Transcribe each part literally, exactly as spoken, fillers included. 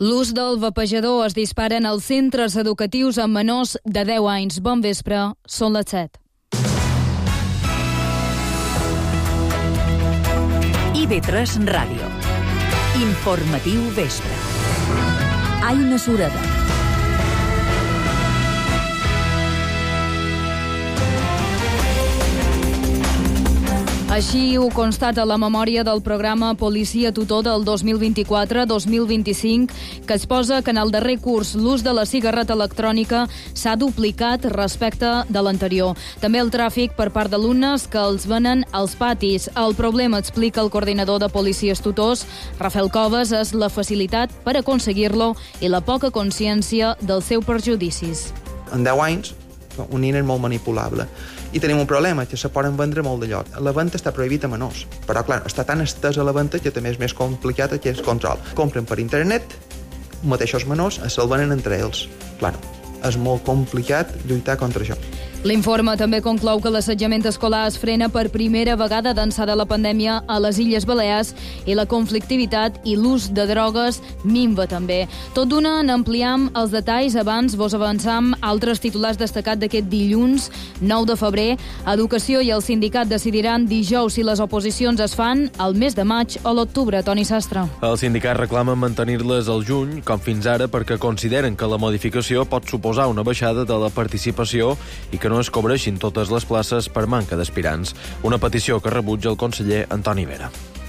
L'ús del vapejador es dispara en els centres educatius amb menors de deu anys. Bon vespre, són les set. I V tres Ràdio. Informatiu vespre. Aina Sureda. Així ho constata la memòria del programa Policia Tutor del dos mil vint-i-quatre dos mil vint-i-cinc, que exposa que en el darrer curs l'ús de la cigarreta electrònica s'ha duplicat respecte de l'anterior. També el tràfic per part d'alumnes que els venen als patis. El problema, explica el coordinador de policies tutors, Rafael Coves, és la facilitat per aconseguir-lo i la poca consciència dels seus perjudicis. En deu anys, un nen és molt manipulable. I tenim un problema, que se poden vendre molt de lloc. La venda està prohibida a menors, però clar, està tan estesa la venda que també és més complicat que és control. Compren per internet, mateixos menors se'l venen entre ells. Clar, és molt complicat lluitar contra això. L'informe també conclou que l'assetjament escolar es frena per primera vegada d'ençà de la pandèmia a les Illes Balears i la conflictivitat i l'ús de drogues minva també. Tot d'una n'ampliam els detalls. Abans vos avançam altres titulars destacats d'aquest dilluns, nou de febrer. Educació i el sindicat decidiran dijous si les oposicions es fan al mes de maig o l'octubre. Toni Sastre. El sindicat reclama mantenir-les al juny, com fins ara, perquè consideren que la modificació pot suposar una baixada de la participació i que no es cobreixin totes les places per manca d'aspirants. Una petició que rebutja el conseller Antoni Vera.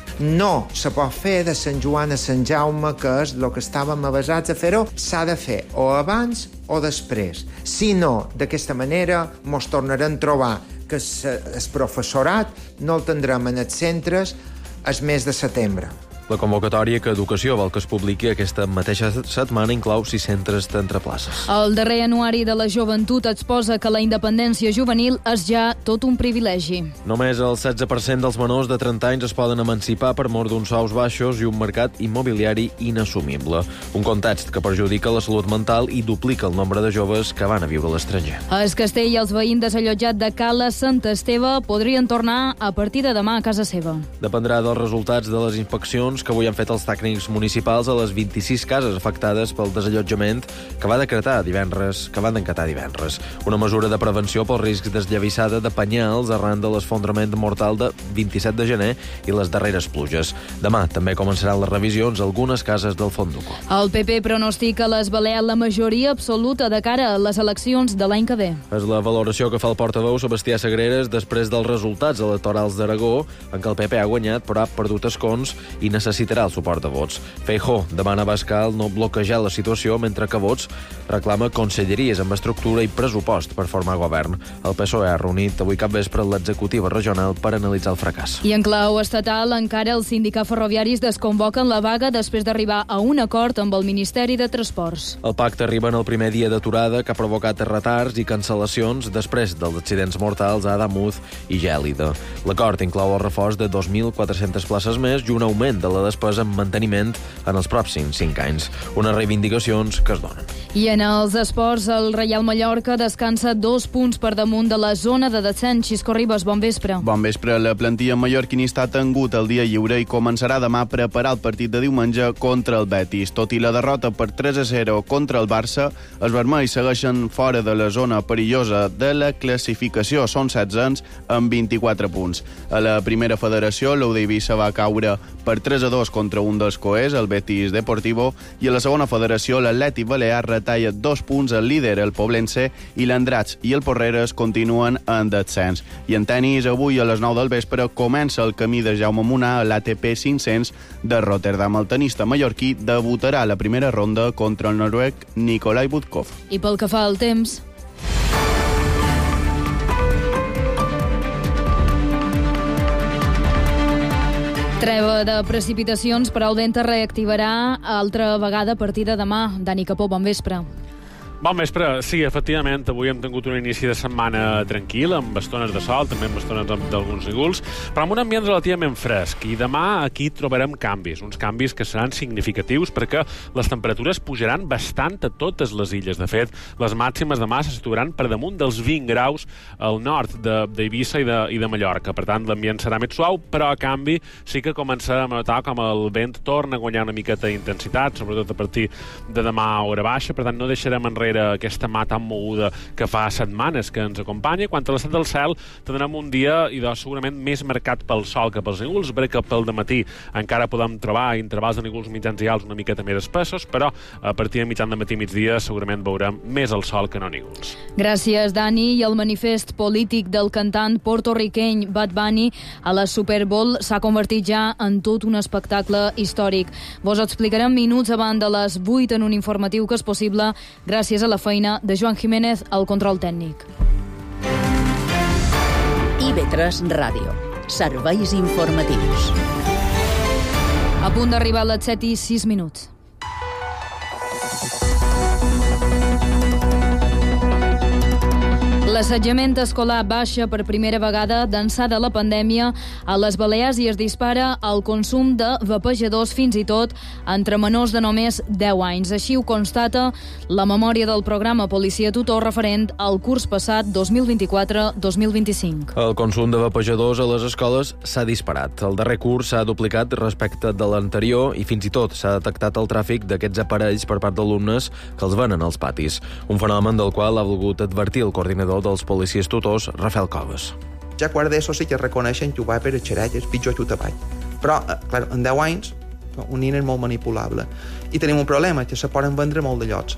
No se pot fer de Sant Joan a Sant Jaume, que és el que estàvem avasats a fer-ho. S'ha de fer o abans o després. Si no, d'aquesta manera mos tornarem a trobar que el professorat no el tindrem en els centres el mes de setembre. La convocatòria que Educació vol que es publiqui aquesta mateixa setmana inclou sis centres d'entre places. El darrer anuari de la joventut exposa que la independència juvenil és ja tot un privilegi. Només el setze per cent dels menors de trenta anys es poden emancipar per mor d'uns sous baixos i un mercat immobiliari inassumible. Un context que perjudica la salut mental i duplica el nombre de joves que van a viure a l'estranger. El Castell i els veïns desallotjats de Cala Sant Esteve podrien tornar a partir de demà a casa seva. Dependrà dels resultats de les inspeccions que avui han fet els tècnics municipals a les vint-i-sis cases afectades pel desallotjament que va decretar divendres, que van encatar divendres. Una mesura de prevenció pels riscs d'esllavissada de penyals arran de l'esfondrament mortal de vint-i-set de gener i les darreres pluges. Demà també començaran les revisions a algunes cases del Fonduco. El P P pronostica a les Balears la majoria absoluta de cara a les eleccions de l'any que ve. És la valoració que fa el portaveu Sebastià Sagreres després dels resultats electorals d'Aragó, en què el P P ha guanyat però ha perdut escons i necessitarà el suport de vots. Feijóo demana a Bascal no bloquejar la situació, mentre que Vots reclama conselleries amb estructura i pressupost per formar govern. El P S O E ha reunit avui capvespre l'executiva regional per analitzar el fracàs. I en clau estatal, encara els sindicats ferroviaris desconvoquen la vaga després d'arribar a un acord amb el Ministeri de Transports. El pacte arriba en el primer dia d'aturada que ha provocat retards i cancel·lacions després dels accidents mortals a Adamuz i Gèlida. L'acord inclou el reforç de dos mil quatre-centes places més i un augment de la despesa en manteniment en els pròxims cinc anys. Unes reivindicacions que es donen. I en els esports, el Reial Mallorca descansa dos punts per damunt de la zona de descens. Xisco Ribas, bon vespre. Bon vespre. La plantilla mallorquinista ha tingut el dia lliure i començarà demà a preparar el partit de diumenge contra el Betis. Tot i la derrota per tres a zero contra el Barça, els vermells segueixen fora de la zona perillosa de la classificació. Són setzens amb vint-i-quatre punts. A la primera federació, l'Eivissa va caure per tres a dos contra un dels coers, el Betis Deportivo, i a la segona federació, l'Atlètic Balear retalla dos punts al líder, el Poblense, i l'Andratx i el Porreres continuen en descens. I en tenis, avui a les nou del vespre comença el camí de Jaume Munà a l'A T P cinc-cents de Rotterdam. El tenista mallorquí debutarà a la primera ronda contra el noruec Nikolai Budkov. I pel que fa al temps... Treva de precipitacions, però el vent es reactivarà altra vegada a partir de demà. Dani Capó, bon vespre. Bon vespre. Sí, efectivament, avui hem tingut un inici de setmana tranquil, amb estones de sol, també amb estones d'alguns núvols, però amb un ambient relativament fresc. I demà aquí trobarem canvis, uns canvis que seran significatius perquè les temperatures pujaran bastant a totes les illes. De fet, les màximes demà se situaran per damunt dels vint graus al nord d'Eivissa i, de, i de Mallorca. Per tant, l'ambient serà més suau, però a canvi sí que començarem a notar com el vent torna a guanyar una miqueta d'intensitat, sobretot a partir de demà a hora baixa. Per tant, no deixarem enrere aquesta mà tan moguda que fa setmanes que ens acompanya. Quant a l'estat del cel, tindrem un dia i doncs, segurament més marcat pel sol que pels núvols, perquè pel dematí encara podem trobar intervals de núvols mitjans i alts una miqueta més espessos, però a partir de mitjan de matí i migdia segurament veurem més el sol que no núvols. Gràcies, Dani. I el manifest polític del cantant porto-riqueny Bad Bunny a la Super Bowl s'ha convertit ja en tot un espectacle històric. Vos ho explicarem minuts abans de les vuit en un informatiu que és possible gràcies a la feina de Joan Jiménez al control tècnic. I B tres Ràdio. Serveis informatius. A punt d'arribar a les set i sis minuts. L'assetjament escolar baixa per primera vegada d'ençà de la pandèmia a les Balears i es dispara el consum de vapejadors fins i tot entre menors de només deu anys. Així ho constata la memòria del programa Policia Tutor referent al curs passat dos mil vint-i-quatre dos mil vint-i-cinc. El consum de vapejadors a les escoles s'ha disparat. El darrer curs s'ha duplicat respecte de l'anterior i fins i tot s'ha detectat el tràfic d'aquests aparells per part d'alumnes que els venen als patis. Un fenomen del qual ha volgut advertir el coordinador dels policies tutors, Rafael Coves. Ja quart d'ESO sí que reconeixen que ho va per xerec, és pitjor que ho tapall. Però, clar, en deu anys, un nen és molt manipulable. I tenim un problema, que se poden vendre molt de llocs.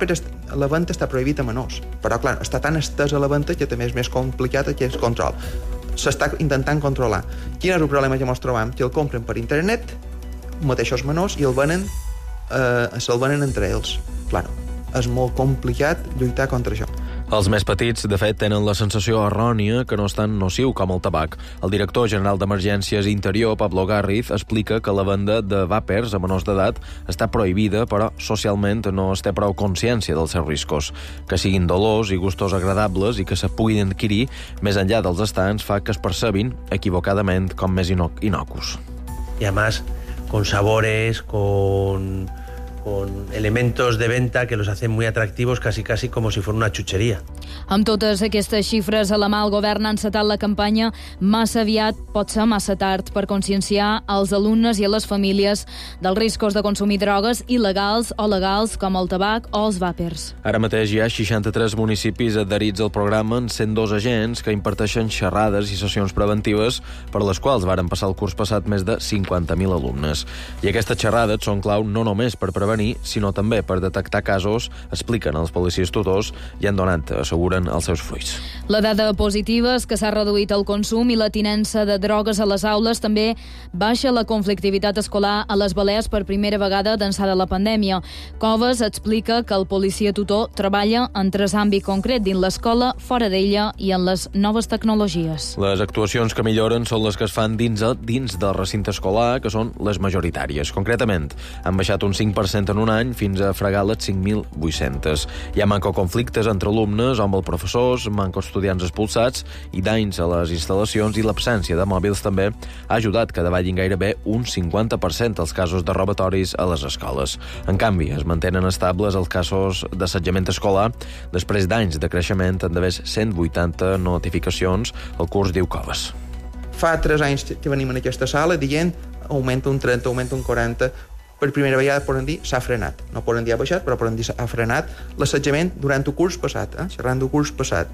La venda està prohibida a menors, però, clar, està tan estesa la venda que també és més complicat que és control. S'està intentant controlar. Quin és el problema que ens trobem? Que el compren per internet, mateixos menors, i el venen, eh, se'l venen entre ells. Clar, és molt complicat lluitar contra això. Els més petits, de fet, tenen la sensació errònia que no és tan nociu com el tabac. El director general d'Emergències Interior, Pablo Garriz, explica que la venda de vàpers a menors d'edat està prohibida, però socialment no es té prou consciència dels seus riscos. Que siguin dolors i gustos agradables i que se puguin adquirir més enllà dels estants fa que es percebin equivocadament com més inocus. Y además, con sabores, con... con elementos de venta que los hacen muy atractivos, casi casi como si fuera una chuchería. Amb totes aquestes xifres a la mà, el govern ha encetat la campanya Massa aviat pot ser massa tard per conscienciar als alumnes i a les famílies dels riscos de consumir drogues il·legals o legals com el tabac o els vàpers. Ara mateix hi ha seixanta-tres municipis adherits al programa amb cent dos agents que imparteixen xerrades i sessions preventives per les quals varen passar el curs passat més de cinquanta mil alumnes. I aquestes xerrades són clau no només per prevenir, sinó també per detectar casos, expliquen els policies tutors i han donat, asseguren, els seus fruits. La dada positiva és que s'ha reduït el consum i la tinença de drogues a les aules. També baixa la conflictivitat escolar a les Balears per primera vegada d'ençà de la pandèmia. Coves explica que el policia tutor treballa en tres àmbits concrets, dins l'escola, fora d'ella i en les noves tecnologies. Les actuacions que milloren són les que es fan dins, dins del recinte escolar, que són les majoritàries. Concretament, han baixat un cinc per cent en un any fins a fregar les cinc mil vuit-cents. Hi ha manco conflictes entre alumnes o amb els professors, manco estudiants expulsats i danys a les instal·lacions, i l'absència de mòbils també ha ajudat que davallin gairebé un cinquanta per cent els casos de robatoris a les escoles. En canvi, es mantenen estables els casos d'assetjament escolar després d'anys de creixement en d'haver cent vuitanta notificacions, el curs diu Coves. Fa tres anys que venim en aquesta sala dient augmenta un trenta, augmenta un quaranta. Per primera vegada poden dir s'ha frenat. No poden dir ha baixat, però poden dir s'ha frenat l'assetjament durant el curs passat, eh? xerrant del curs passat.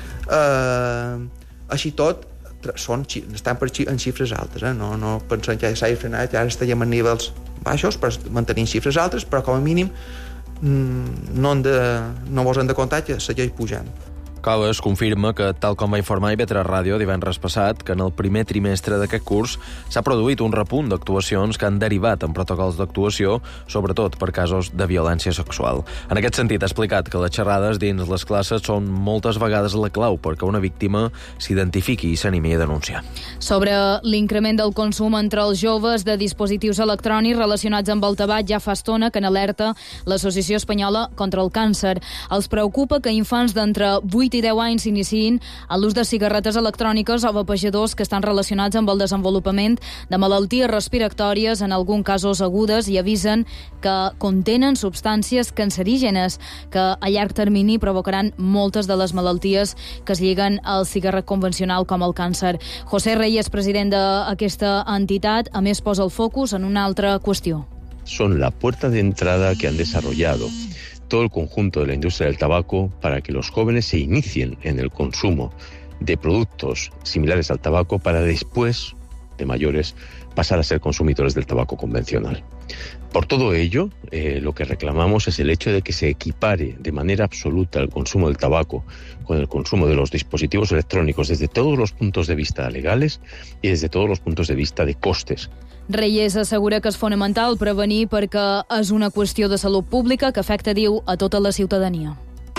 Uh, així tot, són, estan per, en xifres altes, eh? no, no pensem que s'ha frenat, ja ara estem en nivells baixos per mantenir xifres altes, però com a mínim no, hem de, no vos hem de comptar que segueix pujant. Coves confirma que, tal com va informar I V tres Ràdio divendres passat, que en el primer trimestre d'aquest curs s'ha produït un repunt d'actuacions que han derivat en protocols d'actuació, sobretot per casos de violència sexual. En aquest sentit, ha explicat que les xerrades dins les classes són moltes vegades la clau perquè una víctima s'identifiqui i s'animi a denunciar. Sobre l'increment del consum entre els joves de dispositius electrònics relacionats amb el tabac, ja fa estona que n'alerta l'Associació Espanyola contra el Càncer. Els preocupa que infants d'entre vuit i deu anys s'iniciïn en l'ús de cigarretes electròniques o vapejadors que estan relacionats amb el desenvolupament de malalties respiratòries, en alguns casos agudes, i avisen que contenen substàncies cancerígenes que a llarg termini provocaran moltes de les malalties que es lliguen al cigarret convencional, com el càncer. José Reyes, president d'aquesta entitat, a més posa el focus en una altra qüestió. Son la puerta de entrada que han desarrollado todo el conjunto de la industria del tabaco para que los jóvenes se inicien en el consumo de productos similares al tabaco para después, de mayores, pasar a ser consumidores del tabaco convencional. Por todo ello, eh, lo que reclamamos es el hecho de que se equipare de manera absoluta el consumo del tabaco con el consumo de los dispositivos electrónicos desde todos los puntos de vista legales y desde todos los puntos de vista de costes. Reyes assegura que és fonamental prevenir perquè és una qüestió de salut pública que afecta, diu, a tota la ciutadania.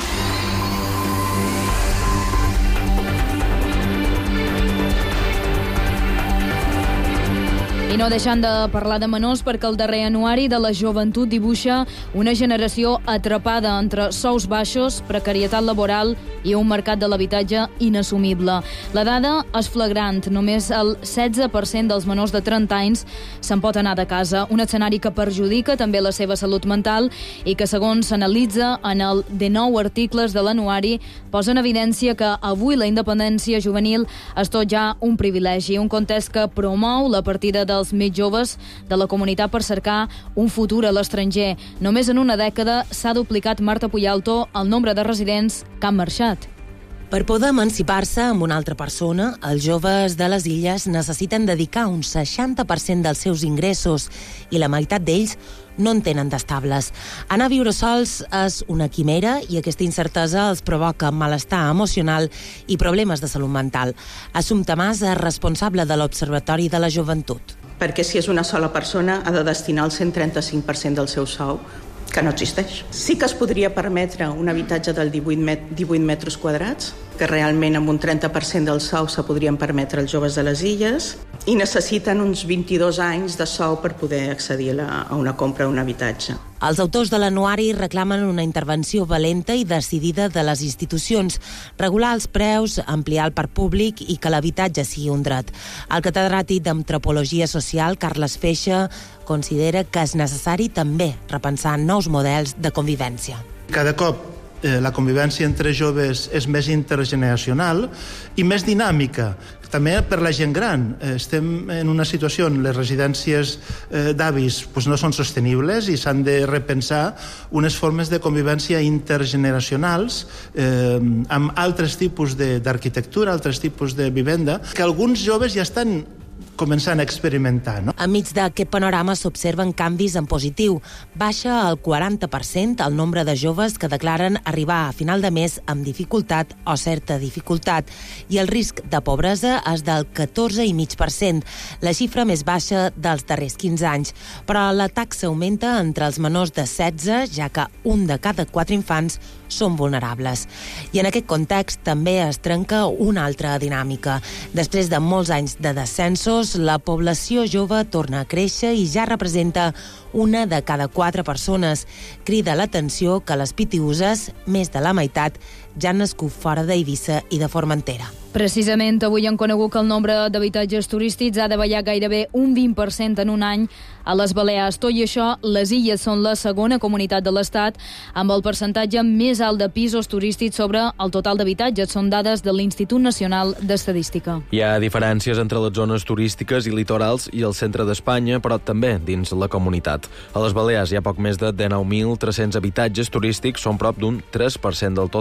I no deixant de parlar de menors, perquè el darrer anuari de la joventut dibuixa una generació atrapada entre sous baixos, precarietat laboral i un mercat de l'habitatge inassumible. La dada és flagrant. Només el setze per cent dels menors de trenta anys se'n pot anar de casa. Un escenari que perjudica també la seva salut mental i que, segons s'analitza en el dinou articles de l'anuari, posa en evidència que avui la independència juvenil és tot ja un privilegi, un context que promou la partida dels més joves de la comunitat per cercar un futur a l'estranger. Només en una dècada s'ha duplicat, Marta Puyalto, el nombre de residents que han marxat. Per poder emancipar-se amb una altra persona, els joves de les illes necessiten dedicar un seixanta per cent dels seus ingressos i la meitat d'ells no en tenen d'estables. Anar a viure sols és una quimera i aquesta incertesa els provoca malestar emocional i problemes de salut mental. Assumpta Mas és responsable de l'Observatori de la Joventut. Perquè si és una sola persona ha de destinar el cent trenta-cinc per cent del seu sou, que no existeix. Sí que es podria permetre un habitatge del divuit, met- divuit metres quadrats, que realment amb un trenta per cent del sou se podrien permetre els joves de les illes, i necessiten uns vint-i-dos anys de sou per poder accedir a, la, a una compra d'un habitatge. Els autors de l'anuari reclamen una intervenció valenta i decidida de les institucions, regular els preus, ampliar el parc públic i que l'habitatge sigui un dret. El catedràtic d'Antropologia Social, Carles Feixa, considera que és necessari també repensar nous models de convivència. Cada cop eh, la convivència entre joves és més intergeneracional i més dinàmica, també per la gent gran. Estem en una situació on les residències eh, d'avis pues, no són sostenibles i s'han de repensar unes formes de convivència intergeneracionals eh, amb altres tipus d'arquitectura, altres tipus de vivenda, que alguns joves ja estan començant a experimentar. No? Enmig d'aquest panorama s'observen canvis en positiu. Baixa el quaranta per cent el nombre de joves que declaren arribar a final de mes amb dificultat o certa dificultat i el risc de pobresa és del catorze coma cinc per cent, la xifra més baixa dels darrers quinze anys. Però la taxa augmenta entre els menors de setze, ja que un de cada quatre infants són vulnerables. I en aquest context també es trenca una altra dinàmica. Després de molts anys de descensos, la població jove torna a créixer i ja representa una de cada quatre persones. Crida l'atenció que les pitiuses, més de la meitat, ja han nascut fora d'Eivissa i de Formentera. Precisament avui han conegut que el nombre d'habitatges turístics ha davallat gairebé un vint per cent en un any a les Balears. Tot i això, les Illes són la segona comunitat de l'Estat amb el percentatge més alt de pisos turístics sobre el total d'habitatges. Són dades de l'Institut Nacional d'Estadística. Hi ha diferències entre les zones turístiques i litorals i el centre d'Espanya, però també dins la comunitat. A les Balears hi ha poc més de dinou mil tres-cents habitatges turístics, són prop d'un tres per cent del total,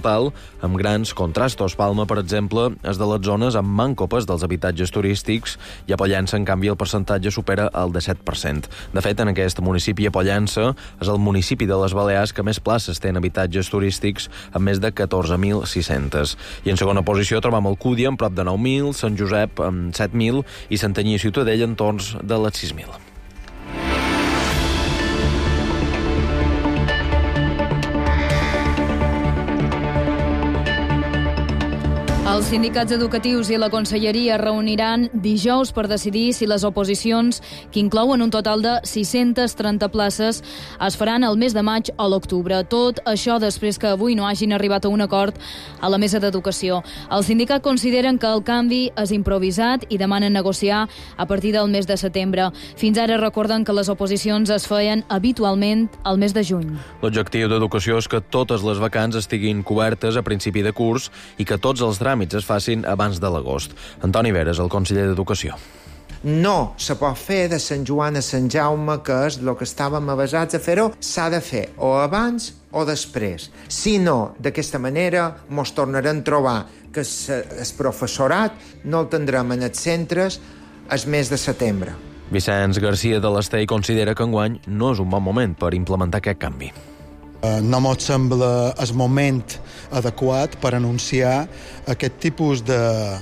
amb grans contrastos. Palma, per exemple, és de les zones amb màncopes dels habitatges turístics i a Pollença, en canvi, el percentatge supera el disset per cent. De fet, en aquest municipi, a Pollença, és el municipi de les Balears que més places té en habitatges turístics, amb més de catorze mil sis-cents. I en segona posició trobam Alcúdia, amb prop de nou mil, Sant Josep, amb set mil, i Santanyí i Ciutadella, en torns de les sis mil. Els sindicats educatius i la Conselleria reuniran dijous per decidir si les oposicions, que inclouen un total de sis-centes trenta places, es faran el mes de maig o l'octubre. Tot això després que avui no hagin arribat a un acord a la Mesa d'Educació. Els sindicats consideren que el canvi és improvisat i demanen negociar a partir del mes de setembre. Fins ara recorden que les oposicions es feien habitualment al mes de juny. L'objectiu d'Educació és que totes les vacants estiguin cobertes a principi de curs i que tots els tràmits es facin abans de l'agost. Antoni Veres, el conseller d'Educació. No se pot fer de Sant Joan a Sant Jaume, que és el que estàvem avasats a fer-ho. S'ha de fer o abans o després. Si no, d'aquesta manera mos tornarem a trobar que el professorat no el tindrem en els centres el mes de setembre. Vicenç Garcia de l'Estei considera que enguany no és un bon moment per implementar aquest canvi. No m'ho sembla el moment adequat per anunciar aquest tipus de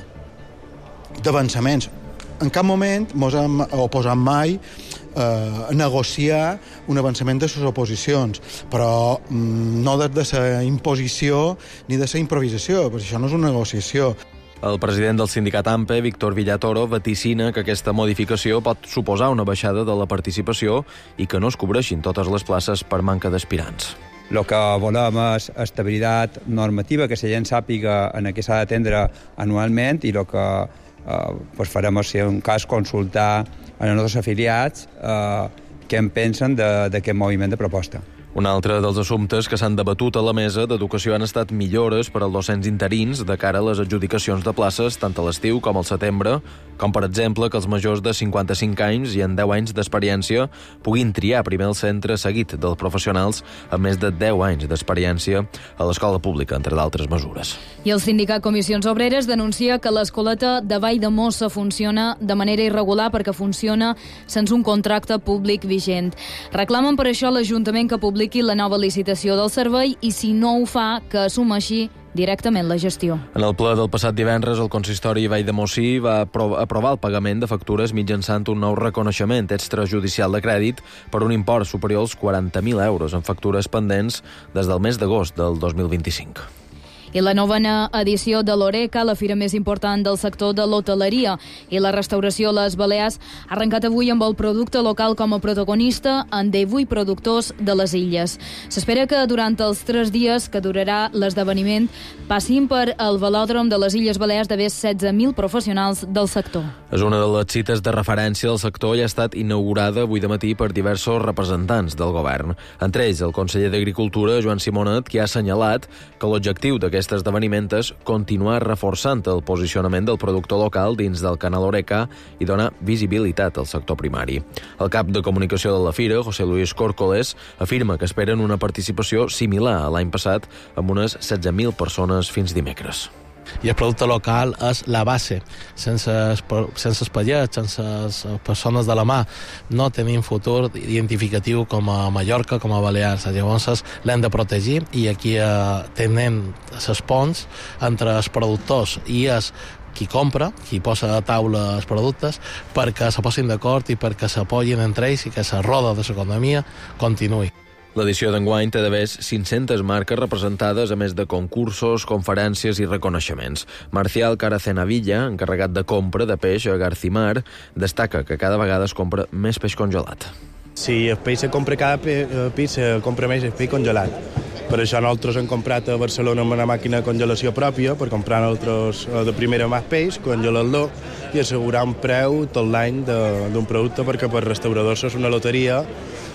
d'avançaments. En cap moment mos hem oposat mai eh, a negociar un avançament de les oposicions, però mm, no des de la imposició ni de la improvisació, perquè això no és una negociació. El president del sindicat AMPE, Víctor Villatoro, vaticina que aquesta modificació pot suposar una baixada de la participació i que no es cobreixin totes les places per manca d'aspirants. El que volem és estabilitat normativa, que la gent sàpiga en què s'ha d'atendre anualment, i el que eh, pues farem és, si en un cas, consultar a els nostres afiliats eh, què en pensen d'aquest moviment de proposta. Un altre dels assumptes que s'han debatut a la mesa d'Educació han estat millores per als docents interins de cara a les adjudicacions de places tant a l'estiu com al setembre, com per exemple que els majors de cinquanta-cinc anys i en deu anys d'experiència puguin triar primer el centre seguit dels professionals amb més de deu anys d'experiència a l'escola pública, entre d'altres mesures. I el sindicat Comissions Obreres denuncia que l'escoleta de Vall de Mossa funciona de manera irregular perquè funciona sense un contracte públic vigent. Reclamen per això l'Ajuntament que publiqui la nova licitació del servei i, si no ho fa, que assumeixi directament la gestió. En el ple del passat divendres, el consistori Vall de Mossí va aprovar el pagament de factures mitjançant un nou reconeixement extrajudicial de crèdit per un import superior als quaranta mil euros en factures pendents des del mes d'agost del dos mil vint-i-cinc. I la novena edició de l'Oreca, la fira més important del sector de l'hoteleria i la restauració a les Balears, ha arrencat avui amb el producte local com a protagonista en divuit productors de les illes. S'espera que durant els tres dies que durarà l'esdeveniment passin per el velòdrom de les Illes Balears de més setze mil professionals del sector. És una de les cites de referència del sector i ha estat inaugurada avui de matí per diversos representants del govern. Entre ells, el conseller d'Agricultura, Joan Simonet, qui ha assenyalat que l'objectiu d'aquest Aquest esdeveniment és continuar reforçant el posicionament del productor local dins del canal Oreca i donar visibilitat al sector primari. El cap de comunicació de la fira, José Luis Córcoles, afirma que esperen una participació similar a l'any passat amb unes setze mil persones fins dimecres. I el producte local és la base. Sense, sense els pallets, sense les persones de la mà, no tenim futur identificatiu com a Mallorca, com a Balears. Llavors l'hem de protegir i aquí eh, tenim les ponts entre els productors i els qui compra, qui posa a taula els productes, perquè se posin d'acord i perquè s'apoyin entre ells i que la roda de l'economia continuï. L'edició d'enguany té d'haver cinc-centes marques representades, a més de concursos, conferències i reconeixements. Marcial Caracenavilla, encarregat de compra de peix a Garcimar, destaca que cada vegada es compra més peix congelat. Si el peix se compra cada peix, se compra més el peix congelat. Per això nosaltres hem comprat a Barcelona una màquina de congelació pròpia per comprar nosaltres de primera mà peix, congelar-lo i assegurar un preu tot l'any d'un producte, perquè per restauradors és una loteria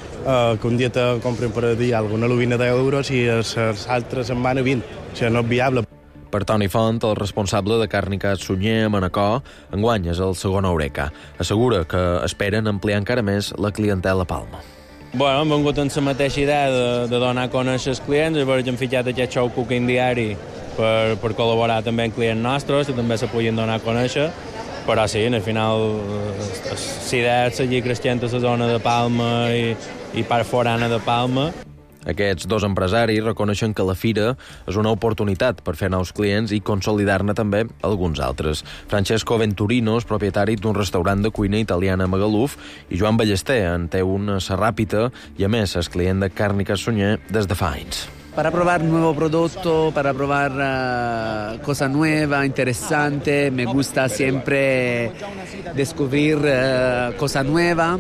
Uh, que un dia te compren per dir alguna lubina d'euros i els altres en van a vint. Això no és viable. Per Toni Font, el responsable de Càrniques Sunyer a Manacor, enguany és el segon Oreca. Assegura que esperen ampliar encara més la clientela a Palma. Bueno, hem vingut amb la mateixa idea de, de donar a conèixer els clients, llavors hem fitxat aquest show Cooking Diari per, per col·laborar també amb clients nostres, que també se puguin donar a conèixer, però sí, al final la idea és seguir creixent a la zona de Palma i, i part forana de Palma. Aquests dos empresaris reconeixen que la fira és una oportunitat per fer nous clients i consolidar-ne també alguns altres. Francesco Venturino és propietari d'un restaurant de cuina italiana a Magaluf i Joan Ballester en té una Serràpita i, a més, és client de Càrniques Sunyer des de fa anys. Para probar nuevo producto, para probar uh, cosa nueva, interesante. Me gusta siempre descubrir uh, cosa nueva.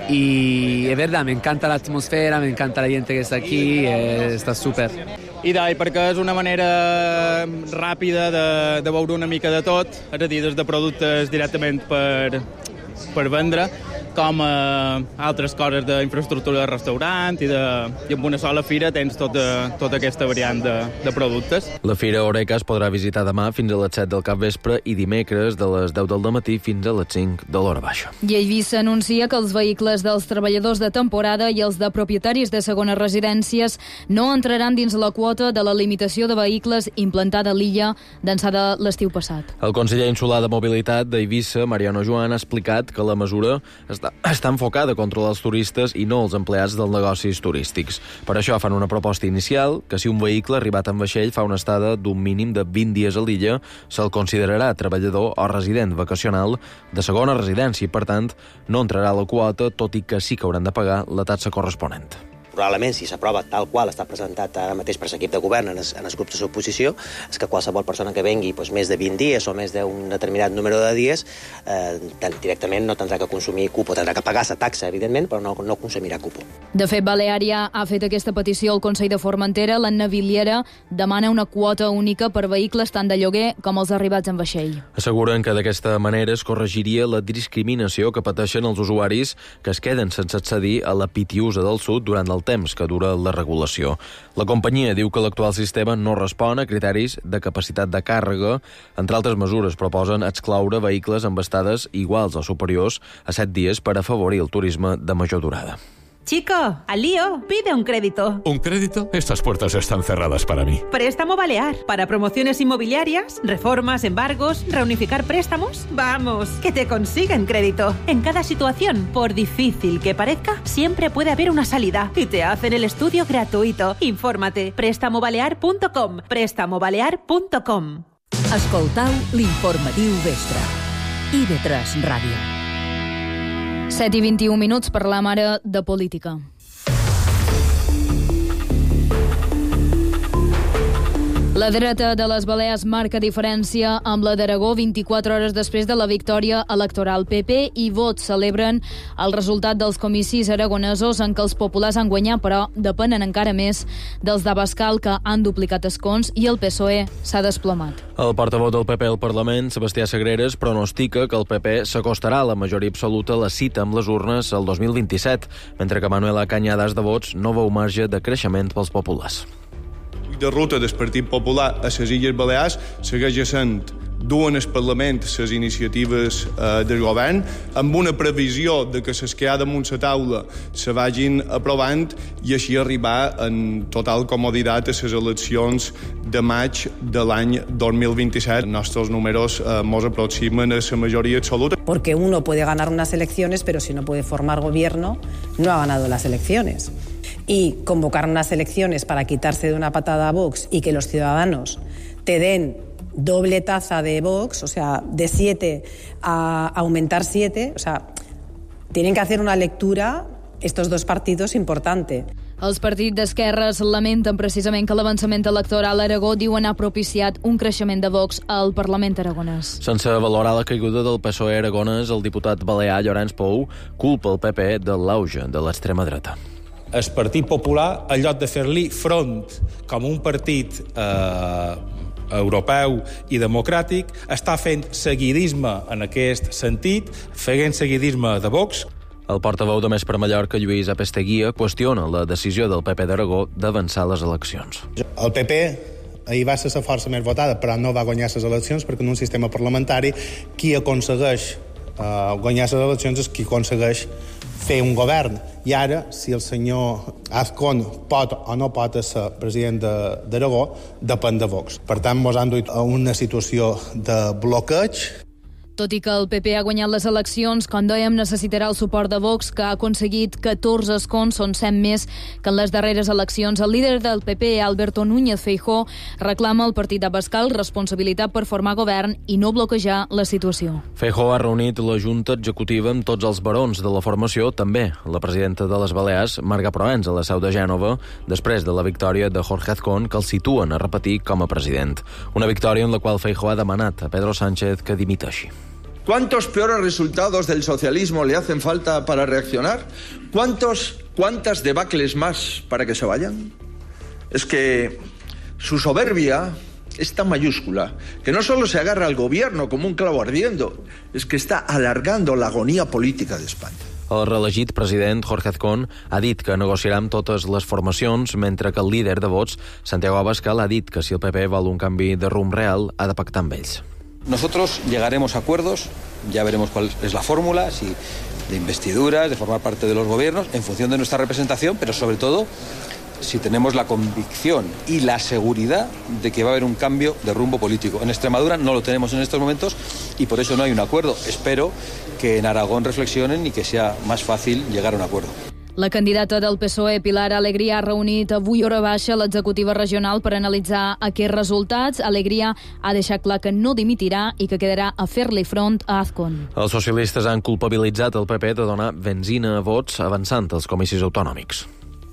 Y es verdad, me encanta la atmósfera, me encanta la gente que está aquí, eh, està súper. I dai, perquè és una manera ràpida de, de veure una mica de tot, és a dir, des de productes directament per, per vendre, com a altres coses d'infraestructura de restaurant i, de, i amb una sola fira tens tota, tota aquesta variant de, de productes. La Fira Oreca es podrà visitar demà fins a les set del capvespre i dimecres de les deu del matí fins a les cinc de l'hora baixa. I a Eivissa anuncia que els vehicles dels treballadors de temporada i els de propietaris de segones residències no entraran dins la quota de la limitació de vehicles implantada a l'illa d'ençà de l'estiu passat. El conseller insular de Mobilitat d'Eivissa, Mariano Joan, ha explicat que la mesura està està enfocada a controlar els turistes i no els empleats dels negocis turístics. Per això fan una proposta inicial que si un vehicle arribat en vaixell fa una estada d'un mínim de vint dies a l'illa, se'l considerarà treballador o resident vacacional de segona residència i, per tant, no entrarà a la quota, tot i que sí que hauran de pagar la taxa corresponent. Probablement, si s'aprova tal qual està presentat ara mateix per l'equip de govern en els, en els grups de suposició, és que qualsevol persona que vengui doncs, més de vint dies o més d'un determinat número de dies eh, directament no tindrà que consumir cupo, tindrà que pagar la taxa, evidentment, però no, no consumirà cupo. De fet, Baleària ha fet aquesta petició al Consell de Formentera. L'Anna Viliera demana una quota única per vehicles tant de lloguer com els arribats en vaixell. Asseguren que d'aquesta manera es corregiria la discriminació que pateixen els usuaris que es queden sense accedir a la Pitiusa del Sud durant el temps que dura la regulació. La companyia diu que l'actual sistema no respon a criteris de capacitat de càrrega. Entre altres mesures, proposen excloure vehicles amb estades iguals o superiors a set dies per afavorir el turisme de major durada. Chico, al lío, pide un crédito. ¿Un crédito? Estas puertas están cerradas para mí. Préstamo Balear. Para promociones inmobiliarias, reformas, embargos, reunificar préstamos. Vamos, que te consiguen crédito. En cada situación, por difícil que parezca, siempre puede haber una salida. Y te hacen el estudio gratuito. Infórmate. préstamo balear punto com. préstamo balear punto com. Escoltau l'informatiu vespre. I V tres Ràdio. set i vint-i-un minuts, parlam ara de política. La dreta de les Balears marca diferència amb la d'Aragó vint-i-quatre hores després de la victòria electoral. P P i Vox celebren el resultat dels comicis aragonesos en què els populars han guanyat, però depenen encara més dels d'Abascal, que han duplicat escons, i el P S O E s'ha desplomat. El portaveu del P P al Parlament, Sebastià Sagreres, pronostica que el P P s'acostarà a la majoria absoluta a la cita amb les urnes el dos mil vint-i-set, mentre que Manuela Cañadas de Vots no veu marge de creixement pels populars. De ruta del Partit Popular a les Illes Balears segueix sent duen al Parlament les iniciatives eh, del govern, amb una previsió de que les que hi ha damunt la taula se vagin aprovant i així arribar en total comoditat a les eleccions de maig de l'any dos mil vint-i-set. Els nostres números eh, mos aproximen a la majoria absoluta. Porque uno puede ganar unas elecciones, pero si no puede formar gobierno, no ha ganado las elecciones. Y convocar unas elecciones para quitarse de una patada a Vox y que los ciudadanos te den doble taza de Vox, o sea, de siete a aumentar siete, o sea, tienen que hacer una lectura estos dos partidos importante. Els partits d'esquerres lamenten precisament que l'avançament electoral a Aragó diuen ha propiciat un creixement de Vox al Parlament aragonès. Sense valorar la caiguda del P S O E aragonès, el diputat balear Llorenç Pou culpa el P P de l'auge de l'extrema dreta. El Partit Popular, en lloc de fer-li front com un partit eh, europeu i democràtic, està fent seguidisme en aquest sentit, fent seguidisme de Vox. El portaveu de Més per Mallorca, Lluís Apesteguia, qüestiona la decisió del P P d'Aragó d'avançar les eleccions. El P P ahir va ser la força més votada, però no va guanyar les eleccions perquè en un sistema parlamentari qui aconsegueix uh, guanyar les eleccions és qui aconsegueix fer un govern. I ara, si el senyor Azcón pot o no pot ser president d'Aragó depèn de Vox. Per tant, ens han duit a una situació de bloqueig. Tot i que el P P ha guanyat les eleccions, com dèiem, necessitarà el suport de Vox, que ha aconseguit catorze escons, són cent més que en les darreres eleccions. El líder del P P, Alberto Núñez Feijóo, reclama al partit d'Abascal responsabilitat per formar govern i no bloquejar la situació. Feijóo ha reunit la Junta Executiva amb tots els barons de la formació, també la presidenta de les Balears, Marga Proens, a la seu de Gènova, després de la victòria de Jorge Azcón, que el situen a repetir com a president. Una victòria en la qual Feijóo ha demanat a Pedro Sánchez que dimiteixi. ¿Cuántos peores resultados del socialismo le hacen falta para reaccionar? ¿Cuántos, cuántas debacles más para que se vayan? Es que su soberbia es tan mayúscula que no solo se agarra al gobierno como un clavo ardiendo, es que está alargando la agonía política de España. El reelegit president Jorge Azcón ha dit que negociarà amb totes les formacions, mentre que el líder de Vox, Santiago Abascal, ha dit que si el P P vol un canvi de rumb real, ha de pactar amb ells. Nosotros llegaremos a acuerdos, ya veremos cuál es la fórmula, si de investiduras, de formar parte de los gobiernos, en función de nuestra representación, pero sobre todo si tenemos la convicción y la seguridad de que va a haber un cambio de rumbo político. En Extremadura no lo tenemos en estos momentos y por eso no hay un acuerdo. Espero que en Aragón reflexionen y que sea más fácil llegar a un acuerdo. La candidata del P S O E, Pilar Alegría, ha reunit avui hora baixa l'executiva regional per analitzar aquests resultats. Alegría ha deixat clar que no dimitirà i que quedarà a fer-li front a Azcón. Els socialistes han culpabilitzat el P P de donar benzina a vots avançant als comicis autonòmics.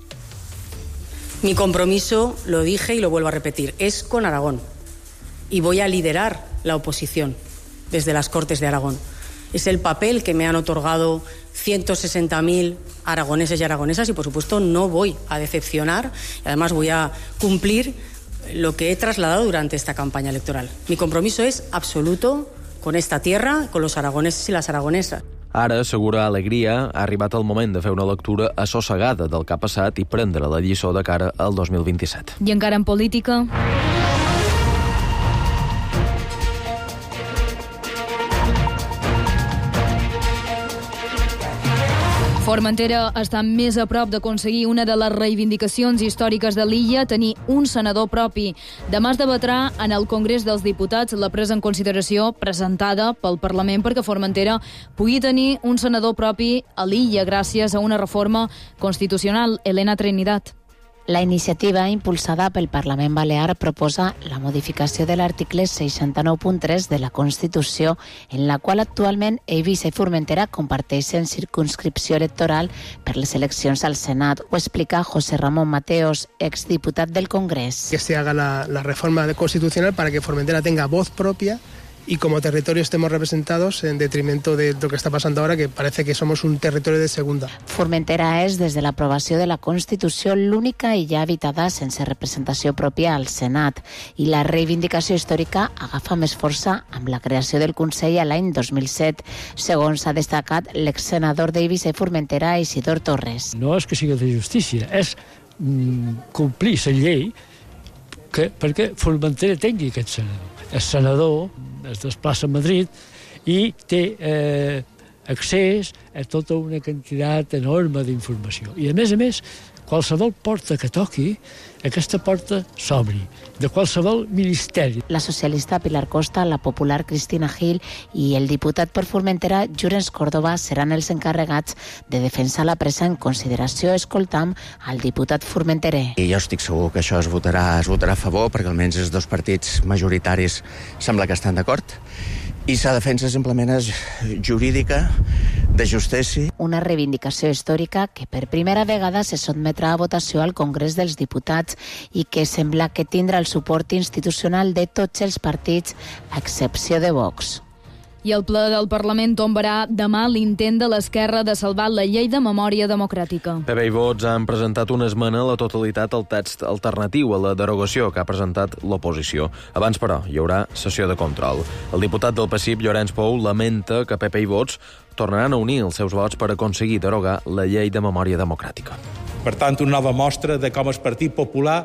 Mi compromiso, lo dije y lo vuelvo a repetir, es con Aragón. Y voy a liderar la oposición desde las Cortes de Aragón. Es el papel que me han otorgado ciento sesenta mil aragoneses y aragonesas y, por supuesto, no voy a decepcionar y, además, voy a cumplir lo que he trasladado durante esta campaña electoral. Mi compromiso es absoluto con esta tierra, con los aragoneses y las aragonesas. Ara, assegura Alegria, ha arribat el moment de fer una lectura assossegada del que ha passat i prendre la lliçó de cara al dos mil vint-i-set. I encara en política... Formentera està més a prop d'aconseguir una de les reivindicacions històriques de l'illa, tenir un senador propi. Demà es debatrà en el Congrés dels Diputats la presa en consideració presentada pel Parlament perquè Formentera pugui tenir un senador propi a l'illa gràcies a una reforma constitucional. Elena Trinidad. La iniciativa impulsada pel Parlament Balear proposa la modificació de l'article seixanta-nou punt tres de la Constitució, en la qual actualment Eivissa i Formentera comparteixen circunscripció electoral per les eleccions al Senat. Ho explica José Ramón Mateos, exdiputat del Congrés. Que se haga la, la reforma constitucional para que Formentera tenga voz propia y como territorio estemos representados en detrimento de lo que está pasando ahora, que parece que somos un territorio de segunda. Formentera és, des de l'aprovació de la Constitució, l'única illa habitada sense representació pròpia al Senat, i la reivindicació històrica agafa més força amb la creació del Consell a l'any dos mil set, segons ha destacat l'exsenador d'Eivissa i Formentera, Isidor Torres. No és que sigui de justícia, és mm, complir la llei que, perquè Formentera tingui aquest senador. El senador es desplaça a Madrid i té eh, accés a tota una quantitat enorme d'informació. I, a més a més, qualsevol porta que toqui, aquesta porta s'obri, de qualsevol ministeri. La socialista Pilar Costa, la popular Cristina Gil i el diputat per Formentera, Llorenç Córdoba, seran els encarregats de defensar la presa en consideració. Escoltam al diputat formenterer. I jo estic segur que això es votarà, es votarà a favor, perquè almenys els dos partits majoritaris sembla que estan d'acord. I la defensa simplement és jurídica, de justícia. Una reivindicació històrica que per primera vegada se sotmetrà a votació al Congrés dels Diputats i que sembla que tindrà el suport institucional de tots els partits, a excepció de Vox. I el ple del Parlament tombarà demà l'intent de l'esquerra de salvar la llei de memòria democràtica. P P i Vox han presentat una esmena a la totalitat al text alternatiu a la derogació que ha presentat l'oposició. Abans, però, hi haurà sessió de control. El diputat del P S I P, Llorenç Pou, lamenta que P P i Vox tornaran a unir els seus vots per aconseguir derogar la llei de memòria democràtica. Per tant, una nova mostra de com el Partit Popular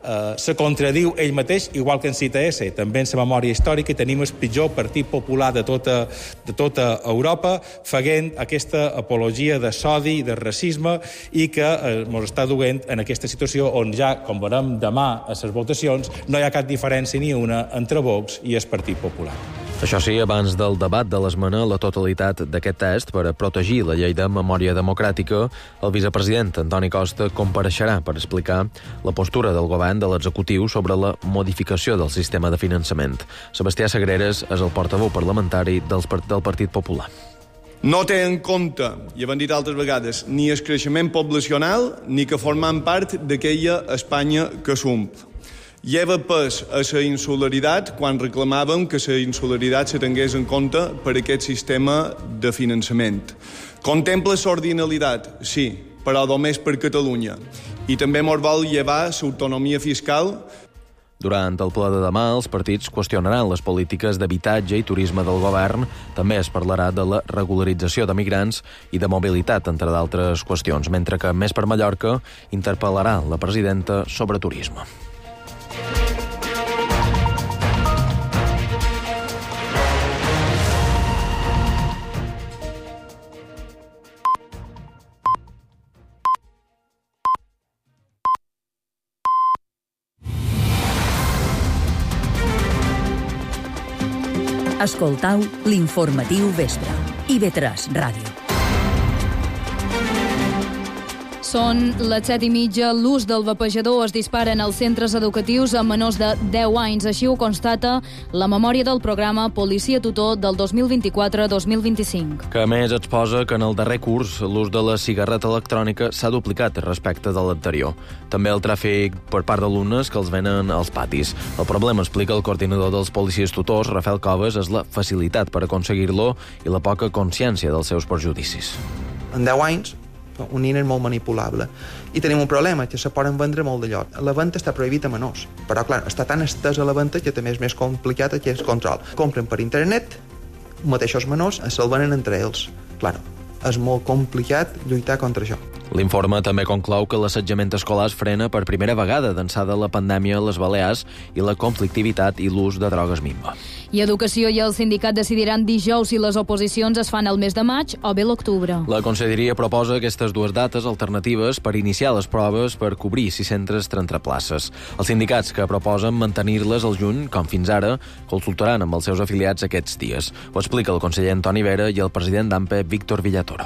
eh, se contradiu ell mateix, igual que en C T S, també en la memòria històrica, i tenim el pitjor partit popular de tota, de tota Europa fent aquesta apologia de sodi, de racisme, i que ens eh, està duent en aquesta situació on ja, com veurem demà a les votacions, no hi ha cap diferència ni una entre Vox i el Partit Popular. Això sí, abans del debat de l'esmena a la totalitat d'aquest test per a protegir la llei de memòria democràtica, el vicepresident Antoni Costa compareixerà per explicar la postura del govern de l'executiu sobre la modificació del sistema de finançament. Sebastià Sagreras és el portaveu parlamentari del Partit Popular. No té en compte, i hem dit altres vegades, ni el creixement poblacional ni que formant part d'aquella Espanya que s'omple. Lleva pes a la insularitat quan reclamàvem que la insularitat se tingués en compte per aquest sistema de finançament. Contempla l'ordinalitat, sí, però només per Catalunya. I també mos vol llevar l'autonomia fiscal. Durant el ple de demà, els partits qüestionaran les polítiques d'habitatge i turisme del govern. També es parlarà de la regularització de migrants i de mobilitat, entre d'altres qüestions, mentre que Més per Mallorca interpel·larà la presidenta sobre turisme. Escoltau l'informatiu vespre. I V tres Ràdio. Són les set i mitja, l'ús del vapejador es dispara en els centres educatius a menors de deu anys. Així ho constata la memòria del programa Policia Tutor del dos mil vint-i-quatre dos mil vint-i-cinc. Que a més exposa que en el darrer curs l'ús de la cigarreta electrònica s'ha duplicat respecte de l'anterior. També el tràfic per part d'alumnes que els venen als patis. El problema, explica el coordinador dels policies tutors, Rafael Coves, és la facilitat per aconseguir-lo i la poca consciència dels seus perjudicis. En deu anys un nen és molt manipulable i tenim un problema, que se poden vendre molt d'allò. La venda està prohibida a menors, però clar, està tan estesa la venda que també és més complicat que és control. Compren per internet, mateixos menors se'l venen entre ells. Clar, és molt complicat lluitar contra això. L'informe també conclou que l'assetjament escolar es frena per primera vegada d'ençà de la pandèmia a les Balears i la conflictivitat i l'ús de drogues minva. I Educació i el sindicat decidiran dijous si les oposicions es fan el mes de maig o bé l'octubre. La Conselleria proposa aquestes dues dates alternatives per iniciar les proves per cobrir sis-centes trenta places. Els sindicats que proposen mantenir-les al juny, com fins ara, consultaran amb els seus afiliats aquests dies. Ho explica el conseller Antoni Vera i el president d'A M P E, Víctor Villatoro.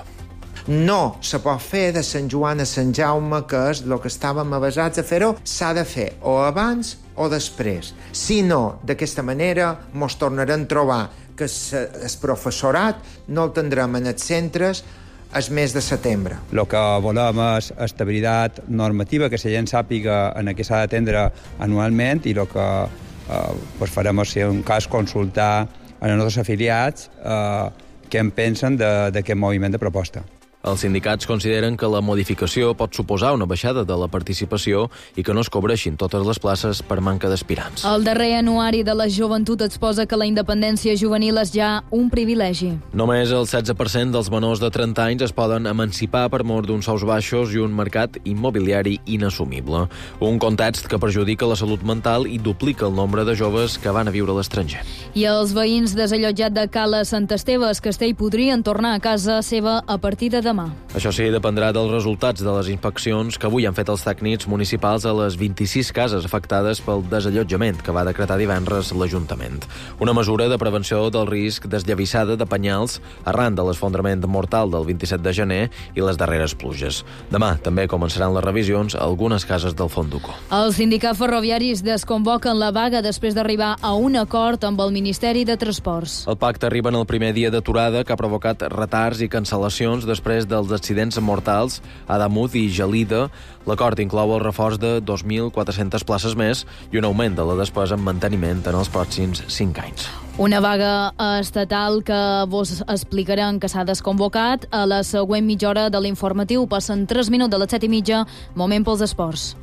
No se pot fer de Sant Joan a Sant Jaume, que és el que estàvem avasats a fer-ho, s'ha de fer o abans o després. Si no, d'aquesta manera mos tornarem a trobar que el professorat no el tindrem en els centres el mes de setembre. El que volem és estabilitat normativa, que la gent sàpiga en què s'ha d'atendre anualment, i el que eh, pues farem, si en un cas, consultar a els nostres afiliats eh, què en pensen d'aquest moviment de proposta. Els sindicats consideren que la modificació pot suposar una baixada de la participació i que no es cobreixin totes les places per manca d'aspirants. El darrer anuari de la joventut exposa que la independència juvenil és ja un privilegi. Només el setze per cent dels menors de trenta anys es poden emancipar per mor d'uns sous baixos i un mercat immobiliari inassumible. Un context que perjudica la salut mental i duplica el nombre de joves que van a viure a l'estranger. I els veïns desallotjats de Cala Sant Esteve, Castell, podrien tornar a casa seva a partir de demà. Això sí, dependrà dels resultats de les inspeccions que avui han fet els tècnics municipals a les vint-i-sis cases afectades pel desallotjament que va decretar divendres l'Ajuntament. Una mesura de prevenció del risc d'esllavissada de penyals arran de l'esfondrament mortal del vint-i-set de gener i les darreres pluges. Demà també començaran les revisions a algunes cases del Fonduco. Els sindicats ferroviaris desconvoquen la vaga després d'arribar a un acord amb el Ministeri de Transports. El pacte arriba en el primer dia d'aturada que ha provocat retards i cancel·lacions després dels accidents mortals a Damut i Gelida. L'acord inclou el reforç de dos mil quatre-centes places més i un augment de la despesa en manteniment en els pròxims cinc anys. Una vaga estatal que vos explicarem que s'ha desconvocat. A la següent mitja hora de l'informatiu passen tres minuts de les set i mitja, moment pels esports.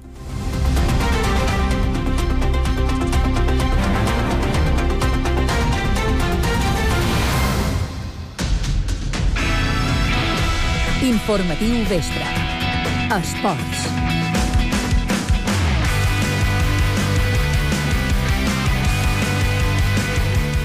Informatiu vespre. Esports.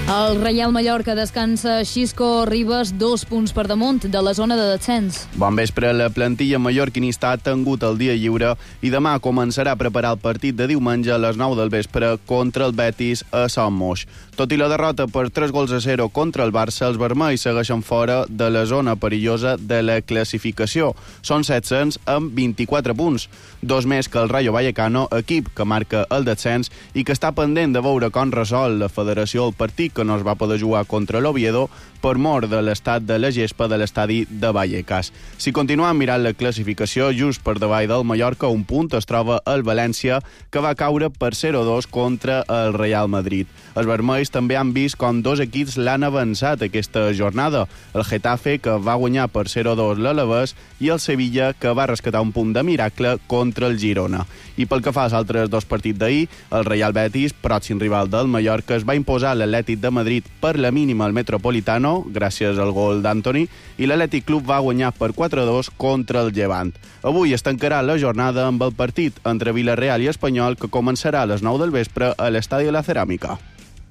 El Reial Mallorca descansa Xisco Ribas dos punts per damunt de la zona de descens. Bon vespre. La plantilla mallorquinista ha tingut el dia lliure i demà començarà a preparar el partit de diumenge a les nou del vespre contra el Betis a Son Moix. Tot i la derrota per tres gols a zero contra el Barça, els vermells segueixen fora de la zona perillosa de la classificació. Són set-cents amb vint-i-quatre punts, dos més que el Rayo Vallecano, equip que marca el descens i que està pendent de veure com resol la federació el partit que no es va poder jugar contra l'Oviedo per mort de l'estat de la gespa de l'estadi de Vallecas. Si continuem mirant la classificació, just per davall del Mallorca, un punt es troba el València, que va caure per zero a dos contra el Real Madrid. Els vermells també han vist com dos equips l'han avançat aquesta jornada. El Getafe, que va guanyar per zero a dos l'Alavés, i el Sevilla, que va rescatar un punt de miracle contra el Girona. I pel que fa als altres dos partits d'ahir, el Real Betis, pròxim rival del Mallorca, es va imposar l'Atlètic de Madrid per la mínima al Metropolitano, gràcies al gol d'Antoni, i l'Atlètic Club va guanyar per quatre a dos contra el Llevant. Avui es tancarà la jornada amb el partit entre Villarreal i Espanyol, que començarà a les nou del vespre a l'Estadi de la Ceràmica.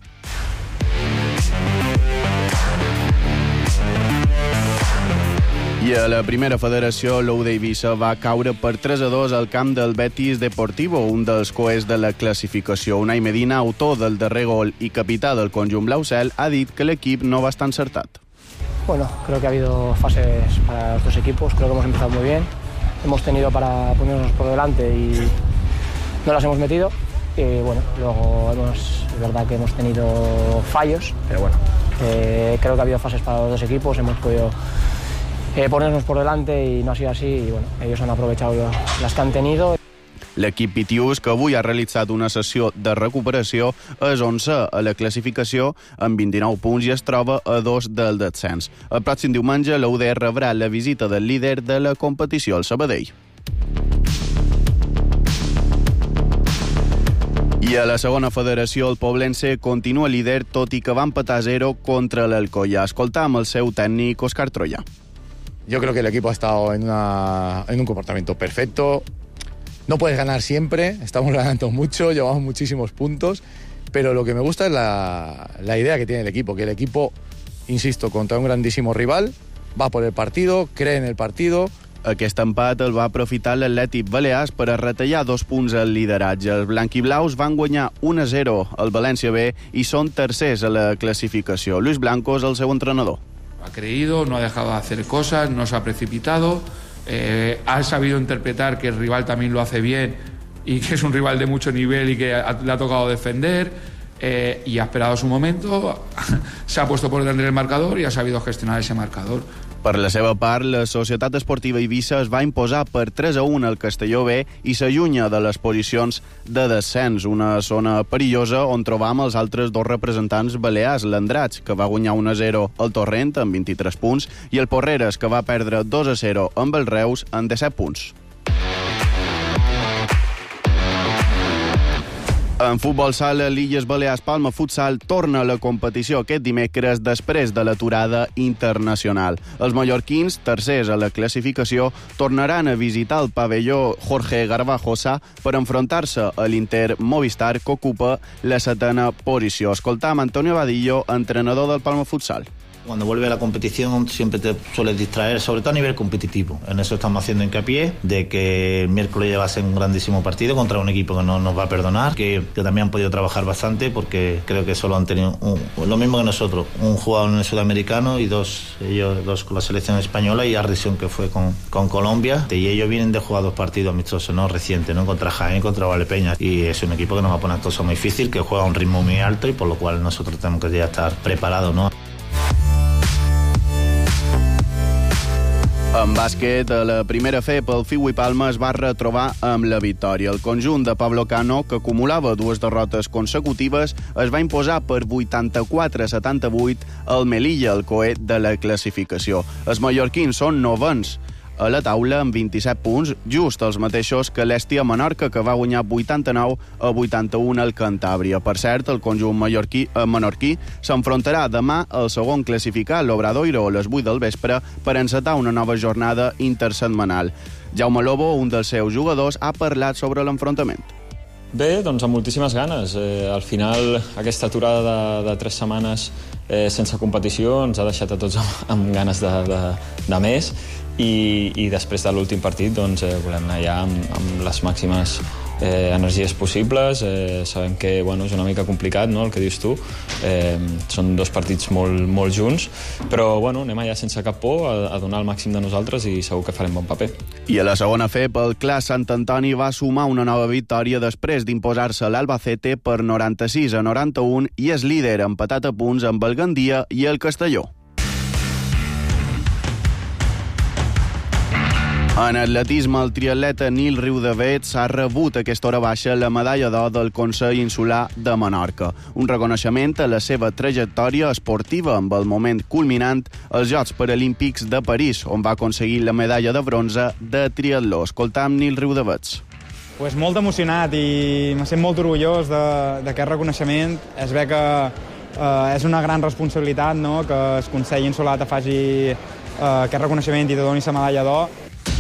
I a la primera federació, l'U d'Eivissa va caure per tres a dos al camp del Betis Deportivo, un dels coers de la classificació. Unai Medina, autor del darrer gol i capità del conjunt blau-cel, ha dit que l'equip no va estar encertat. Bueno, creo que ha habido fases para los dos equipos, creo que hemos empezado muy bien. Hemos tenido para ponernos por delante y no las hemos metido. Y bueno, luego hemos, es verdad que hemos tenido fallos, pero bueno, eh, creo que ha habido fases para los dos equipos, hemos podido Eh, ponernos por delante i no ha sido así y bueno, ellos han aprovechado las que han tenido. L'equip Pitius, que avui ha realitzat una sessió de recuperació, és onzè a la classificació amb vint-i-nou punts i es troba a dos del descens. El pròxim diumenge l'U D rebrà la visita del líder de la competició, el Sabadell. I a la segona federació, el Poblense continua líder, tot i que va empatar a zero contra l'Alcoyà. Escoltam el seu tècnic, Òscar Troya. Yo creo que el equipo ha estado en, una, en un comportamiento perfecto. No puedes ganar siempre, estamos ganando mucho, llevamos muchísimos puntos, pero lo que me gusta es la, la idea que tiene el equipo, que el equipo, insisto, contra un grandísimo rival, va por el partido, cree en el partido. Aquest empat el va aprofitar l'Atlètic Balears per a retallar dos punts al lideratge. Els blanquiblaus van guanyar un a zero al València B i són tercers a la classificació. Luis Blanco és el seu entrenador. Ha creído, no ha dejado de hacer cosas, no se ha precipitado, eh, ha sabido interpretar que el rival también lo hace bien y que es un rival de mucho nivel y que ha, le ha tocado defender, eh, y ha esperado su momento, se ha puesto por delante del marcador y ha sabido gestionar ese marcador. Per la seva part, la Societat Esportiva Eivissa es va imposar per tres a un al Castelló B i s'allunya de les posicions de descens, una zona perillosa on trobam els altres dos representants balears, l'Andratx, que va guanyar un a zero al Torrent amb vint-i-tres punts, i el Porreres, que va perdre dos a zero amb el Reus amb disset punts. En futbol sala, l'Illes Balears Palma Futsal torna a la competició aquest dimecres després de l'aturada internacional. Els mallorquins, tercers a la classificació, tornaran a visitar el pavelló Jorge Garbajosa per enfrontar-se a l'Inter Movistar, que ocupa la setena posició. Escoltam Antonio Vadillo, entrenador del Palma Futsal. Cuando vuelve a la competición siempre te sueles distraer, sobre todo a nivel competitivo. En eso estamos haciendo hincapié, de que el miércoles ya va a ser un grandísimo partido contra un equipo que no nos va a perdonar, que, que también han podido trabajar bastante porque creo que solo han tenido un, lo mismo que nosotros, un jugador en el sudamericano y dos, ellos dos con la selección española y Arresión que fue con, con Colombia. Y ellos vienen de jugar dos partidos amistosos, ¿no? Recientes, ¿no? Contra Jaén y contra Valdepeñas. Y es un equipo que nos va a poner cosas muy difícil, que juega a un ritmo muy alto y por lo cual nosotros tenemos que ya estar preparados, ¿no? En bàsquet, a la primera F, el Fiu i Palma es va retrobar amb la victòria. El conjunt de Pablo Cano, que acumulava dues derrotes consecutives, es va imposar per vuitanta-quatre a setanta-vuit al Melilla, el coet de la classificació. Els mallorquins són novens a la taula amb vint-i-set punts, just els mateixos que l'Hèstia Menorca, que va guanyar vuitanta-nou a vuitanta-un al Cantàbria. Per cert, el conjunt mallorquí, eh, menorquí s'enfrontarà demà al segon classificat, l'Obradoiro, a les vuit del vespre, per encetar una nova jornada intersetmanal. Jaume Lobo, un dels seus jugadors, ha parlat sobre l'enfrontament. Bé, doncs amb moltíssimes ganes. Eh, al final, aquesta aturada de, de tres setmanes eh, sense competició ens ha deixat a tots amb, amb ganes de, de, de més i, i després de l'últim partit doncs, eh, volem anar allà amb, amb les màximes eh, energies possibles. Eh, sabem que bueno, és una mica complicat, no?, el que dius tu. Eh, són dos partits molt, molt junts, però bueno, anem allà sense cap por a, a donar el màxim de nosaltres i segur que farem bon paper. I a la segona F E P, el Clas Sant Antoni va sumar una nova victòria després d'imposar-se l'Albacete per noranta-sis a noranta-un i és líder empatat a punts amb el Gandia i el Castelló. En atletisme, el triatleta Nil Riudevet ha rebut a aquesta hora baixa la medalla d'or del Consell Insular de Menorca, un reconeixement a la seva trajectòria esportiva amb el moment culminant als Jocs Paralímpics de París, on va aconseguir la medalla de bronze de triatló. Escoltam Nil Riudevet. Pues molt emocionat i me sent molt orgullós d'aquest reconeixement. Es ve que eh, és una gran responsabilitat, no?, que el Consell Insular te faci eh, aquest reconeixement i te doni la medalla d'or.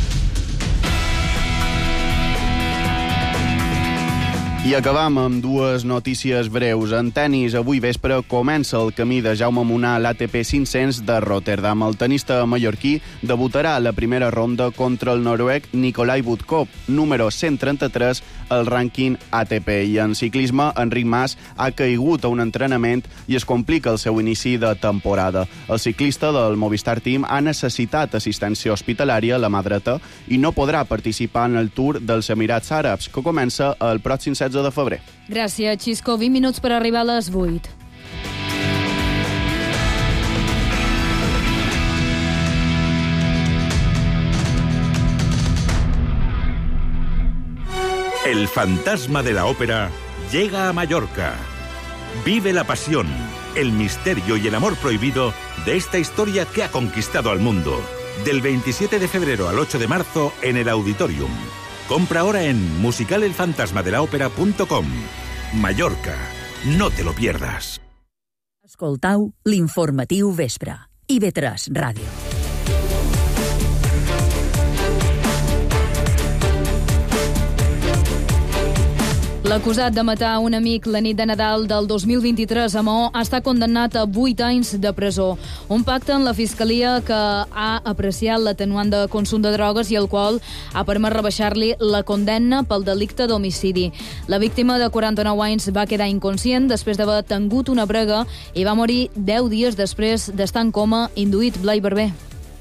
I acabam amb dues notícies breus. En tenis, avui vespre comença el camí de Jaume Munar a l'A T P cinc-cents de Rotterdam. El tenista mallorquí debutarà a la primera ronda contra el noruec Nikolai Budkov, número cent trenta-tres al rànquing A T P. I en ciclisme, Enric Mas ha caigut a un entrenament i es complica el seu inici de temporada. El ciclista del Movistar Team ha necessitat assistència hospitalària a la mà dreta i no podrà participar en el Tour dels Emirats Àrabs, que comença el pròxim setze de febrer. Gràcies, Xisco. vint minuts per arribar a les vuit. El fantasma de la ópera llega a Mallorca. Vive la pasión, el misterio y el amor prohibido de esta historia que ha conquistado al mundo. Del veintisiete de febrero al ocho de marzo en el Auditorium. Compra ahora en musical el fantasma de la ópera punto com. Mallorca, no te lo pierdas. Escoltau l'informatiu vespre. I V tres Ràdio. L'acusat de matar un amic la nit de Nadal del dos mil vint-i-tres a Maó està condemnat a vuit anys de presó. Un pacte en la Fiscalia que ha apreciat l'atenuant de consum de drogues i alcohol ha permès rebaixar-li la condemna pel delicte d'homicidi. La víctima de quaranta-nou anys va quedar inconscient després d'haver tingut una brega i va morir deu dies després d'estar en coma induït. Blai Barber.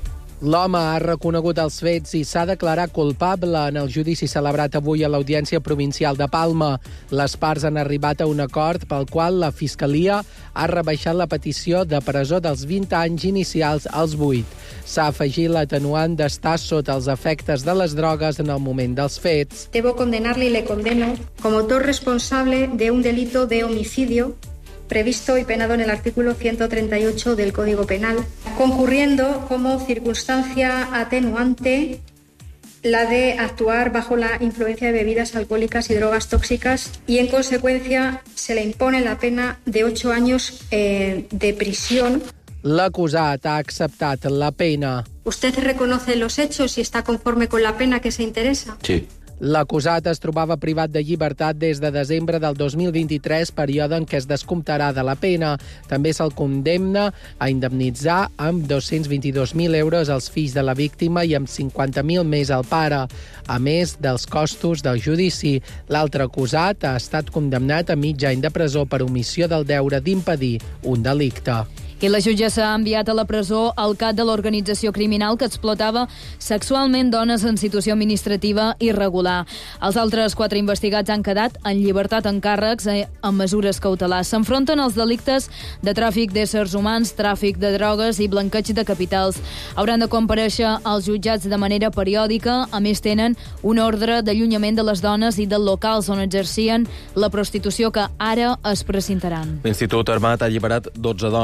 L'home ha reconegut els fets i s'ha declarat culpable en el judici celebrat avui a l'Audiència Provincial de Palma. Les parts han arribat a un acord pel qual la Fiscalia ha rebaixat la petició de presó dels vint anys inicials als vuit. S'ha afegit l'atenuant d'estar sota els efectes de les drogues en el moment dels fets. Debo condenarle y le condeno como autor responsable de un delito de homicidio previsto y penado en el artículo ciento treinta y ocho del Código Penal, concurriendo como circunstancia atenuante la de actuar bajo la influencia de bebidas alcohólicas y drogas tóxicas y, en consecuencia, se le impone la pena de ocho años eh, de prisión. L'acusat ha acceptat la pena. ¿Usted reconoce los hechos y está conforme con la pena que se interesa? Sí. L'acusat es trobava privat de llibertat des de desembre del dos mil vint-i-tres, període en què es descomptarà de la pena. També se'l condemna a indemnitzar amb dos-cents vint-i-dos mil euros als fills de la víctima i amb cinquanta mil més al pare, a més dels costos del judici. L'altre acusat ha estat condemnat a mig any de presó per omissió del deure d'impedir un delicte. I la jutgessa ha enviat a la presó el cap de l'organització criminal que explotava sexualment dones en situació administrativa irregular. Els altres quatre investigats han quedat en llibertat en càrrecs amb mesures cautelars. S'enfronten els delictes de tràfic d'éssers humans, tràfic de drogues i blanqueig de capitals. Hauran de comparèixer als jutjats de manera periòdica. A més, tenen un ordre d'allunyament de les dones i dels locals on exercien la prostitució que ara es precintaran. L'Institut Armat ha alliberat dotze dones, però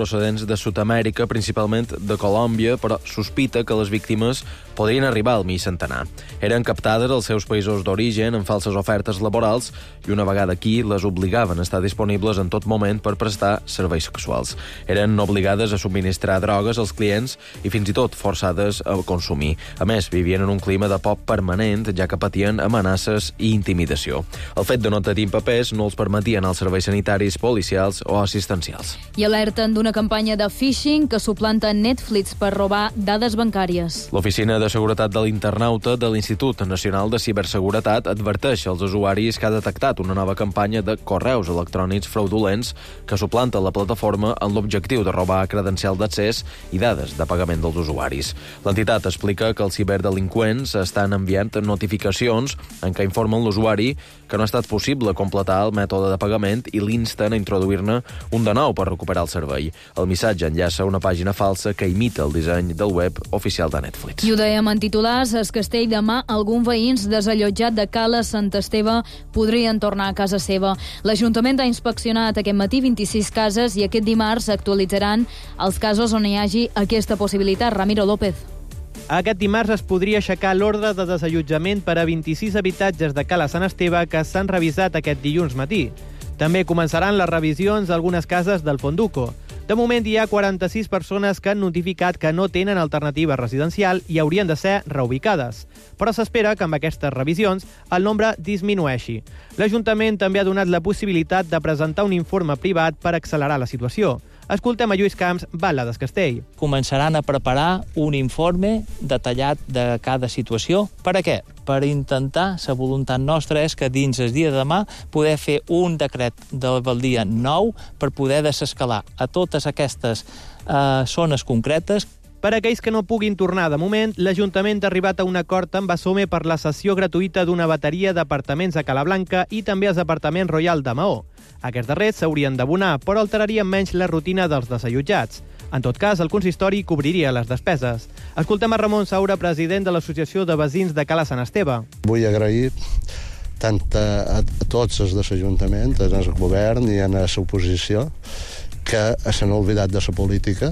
procedents de Sud-amèrica, principalment de Colòmbia, però sospita que les víctimes podrien arribar al mig centenar. Eren captades als seus països d'origen en falses ofertes laborals i una vegada aquí les obligaven a estar disponibles en tot moment per prestar serveis sexuals. Eren obligades a subministrar drogues als clients i fins i tot forçades a consumir. A més, vivien en un clima de por permanent, ja que patien amenaces i intimidació. El fet de no tenir papers no els permetia anar als serveis sanitaris, policials o assistencials. I alerten d'una campanya de phishing que suplanta Netflix per robar dades bancàries. L'Oficina de Seguretat de l'Internauta de l'Institut Nacional de Ciberseguretat adverteix als usuaris que ha detectat una nova campanya de correus electrònics fraudulents que suplanta la plataforma amb l'objectiu de robar credencial d'accés i dades de pagament dels usuaris. L'entitat explica que els ciberdelinqüents estan enviant notificacions en què informen l'usuari que no ha estat possible completar el mètode de pagament i l'insten a introduir-ne un de nou per recuperar el servei. El missatge enllaça una pàgina falsa que imita el disseny del web oficial de Netflix. I ho dèiem en titulars, es Castell demà alguns veïns desallotjats de Cala Sant Esteve podrien tornar a casa seva. L'Ajuntament ha inspeccionat aquest matí vint-i-sis cases i aquest dimarts actualitzaran els casos on hi hagi aquesta possibilitat. Ramiro López. Aquest dimarts es podria aixecar l'ordre de desallotjament per a vint-i-sis habitatges de Cala Sant Esteve que s'han revisat aquest dilluns matí. També començaran les revisions d'algunes cases del Fonduco. De moment hi ha quaranta-sis persones que han notificat que no tenen alternativa residencial i haurien de ser reubicades. Però s'espera que amb aquestes revisions el nombre disminueixi. L'Ajuntament també ha donat la possibilitat de presentar un informe privat per accelerar la situació. Escoltem a Lluís Camps, batlle d'Es Castell. Començaran a preparar un informe detallat de cada situació. Per a què? Per intentar, la voluntat nostra és que dins el dia de demà poder fer un decret d'alcaldia nou per poder desescalar a totes aquestes eh, zones concretes. Per a aquells que no puguin tornar de moment, l'Ajuntament ha arribat a un acord amb Basome per la cessió gratuïta d'una bateria d'apartaments a Calablanca i també als apartaments Royal de Maó. Aquests darrers s'haurien d'abonar, però alterarien menys la rutina dels desallotjats. En tot cas, el consistori cobriria les despeses. Escoltem a Ramon Saura, president de l'Associació de Veïns de Cala Sant Esteve. Vull agrair tant a, a tots els de l'Ajuntament, en el govern i en l'oposició, que s'han oblidat de la política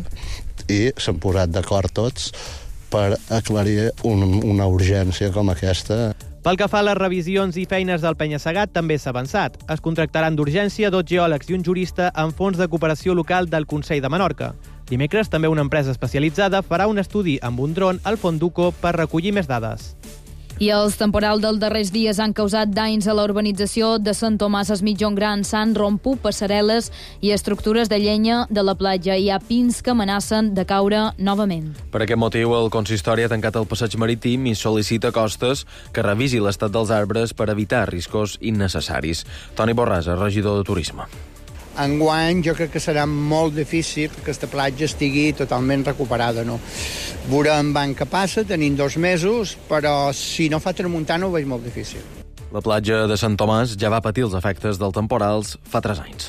i s'han posat d'acord tots per aclarir un, una urgència com aquesta. Pel que fa a les revisions i feines del Penya-segat, també s'ha avançat. Es contractaran d'urgència dos geòlegs i un jurista en fons de cooperació local del Consell de Menorca. Dimecres, també una empresa especialitzada farà un estudi amb un dron al Fonduco per recollir més dades. I els temporals dels darrers dies han causat danys a la urbanització de Sant Tomàs es Mitjon Gran. S'han romput passarel·les i estructures de llenya de la platja. Hi ha pins que amenacen de caure novament. Per aquest motiu, el consistori ha tancat el passeig marítim i sol·licita a Costes que revisi l'estat dels arbres per evitar riscos innecessaris. Toni Borràs, regidor de Turisme. Enguany jo crec que serà molt difícil que aquesta platja estigui totalment recuperada, no? Veurem l'any que passa, tenim dos mesos, però si no fa tramuntana ho veig molt difícil. La platja de Sant Tomàs ja va patir els efectes dels temporals fa tres anys.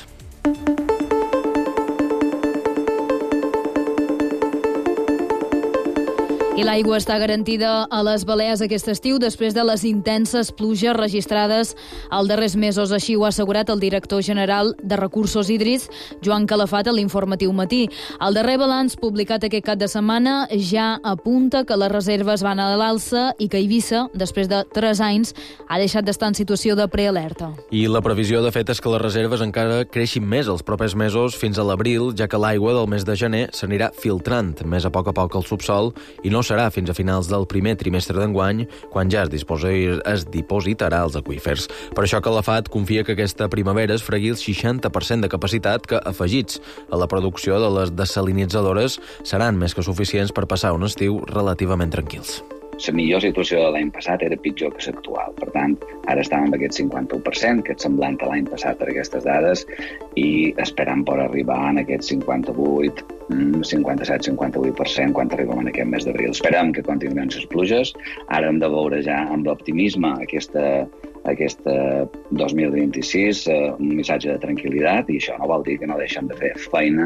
I l'aigua està garantida a les Balears aquest estiu després de les intenses pluges registrades els darrers mesos. Així ho ha assegurat el director general de Recursos Hídrics, Joan Calafat, a l'Informatiu Matí. El darrer balanç publicat aquest cap de setmana ja apunta que les reserves van a l'alça i que Eivissa, després de tres anys, ha deixat d'estar en situació de prealerta. I la previsió, de fet, és que les reserves encara creixin més els propers mesos fins a l'abril, ja que l'aigua del mes de gener s'anirà filtrant més a poc a poc al subsol i no serà fins a finals del primer trimestre d'enguany, quan ja es, disposa, es dipositarà als aqüífers. Per això Calafat confia que aquesta primavera es fregui el seixanta per cent de capacitat que, afegits a la producció de les desalinitzadores, seran més que suficients per passar un estiu relativament tranquils. La millor situació de l'any passat era pitjor que l'actual. Per tant, ara estem amb aquest cinquanta per cent, que és semblant a l'any passat per aquestes dades, i esperam per arribar en aquest cinquanta-vuit, cinquanta-set cinquanta-vuit per cent quan arribem en aquest mes d'abril. Esperem que continuïn les pluges. Ara hem de veure ja amb optimisme aquesta, aquesta dos mil vint-i-sis, un missatge de tranquil·litat, i això no vol dir que no deixem de fer feina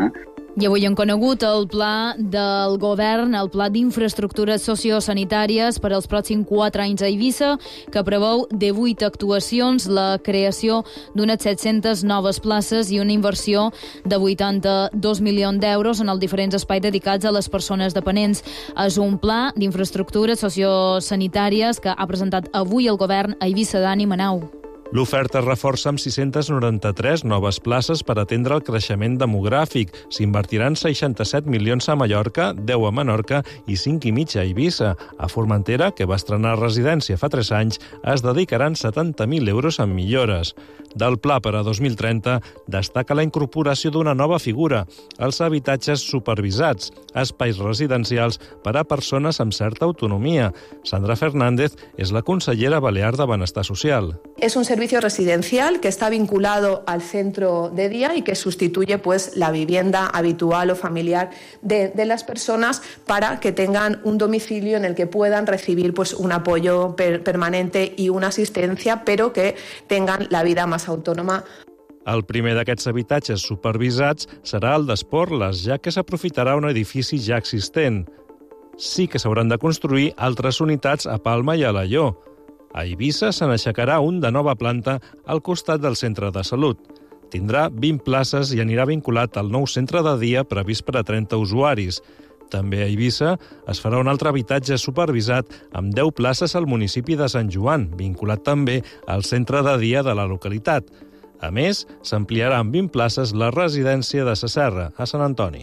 I avui hem conegut el pla del govern, el pla d'infraestructures sociosanitàries per als pròxims quatre anys a Eivissa, que preveu divuit actuacions, la creació d'unes set-centes noves places i una inversió de vuitanta-dos milions d'euros en els diferents espais dedicats a les persones dependents. És un pla d'infraestructures sociosanitàries que ha presentat avui el govern a Eivissa. Dani Manau. L'oferta es reforça amb sis-centes noranta-tres noves places per atendre el creixement demogràfic. S'invertiran seixanta-set milions a Mallorca, deu a Menorca i cinc i mig a Eivissa. A Formentera, que va estrenar residència fa tres anys, es dedicaran setanta mil euros en millores. Del pla per a dos mil trenta destaca la incorporació d'una nova figura, els habitatges supervisats, espais residencials per a persones amb certa autonomia. Sandra Fernández és la consellera balear de Benestar Social. Es un servicio residencial que está vinculado al centro de día y que sustituye pues la vivienda habitual o familiar de, de las personas para que tengan un domicilio en el que puedan recibir pues un apoyo per, permanente y una asistencia, pero que tengan la vida más autònoma. El primer d'aquests habitatges supervisats serà el d'Esporles, ja que s'aprofitarà un edifici ja existent. Sí que s'hauran de construir altres unitats a Palma i a Alaior. A Eivissa se n'aixecarà un de nova planta al costat del centre de salut. Tindrà vint places i anirà vinculat al nou centre de dia previst per a trenta usuaris. També a Eivissa es farà un altre habitatge supervisat amb deu places al municipi de Sant Joan, vinculat també al centre de dia de la localitat. A més, s'ampliarà amb vint places la residència de Sa Serra, a Sant Antoni.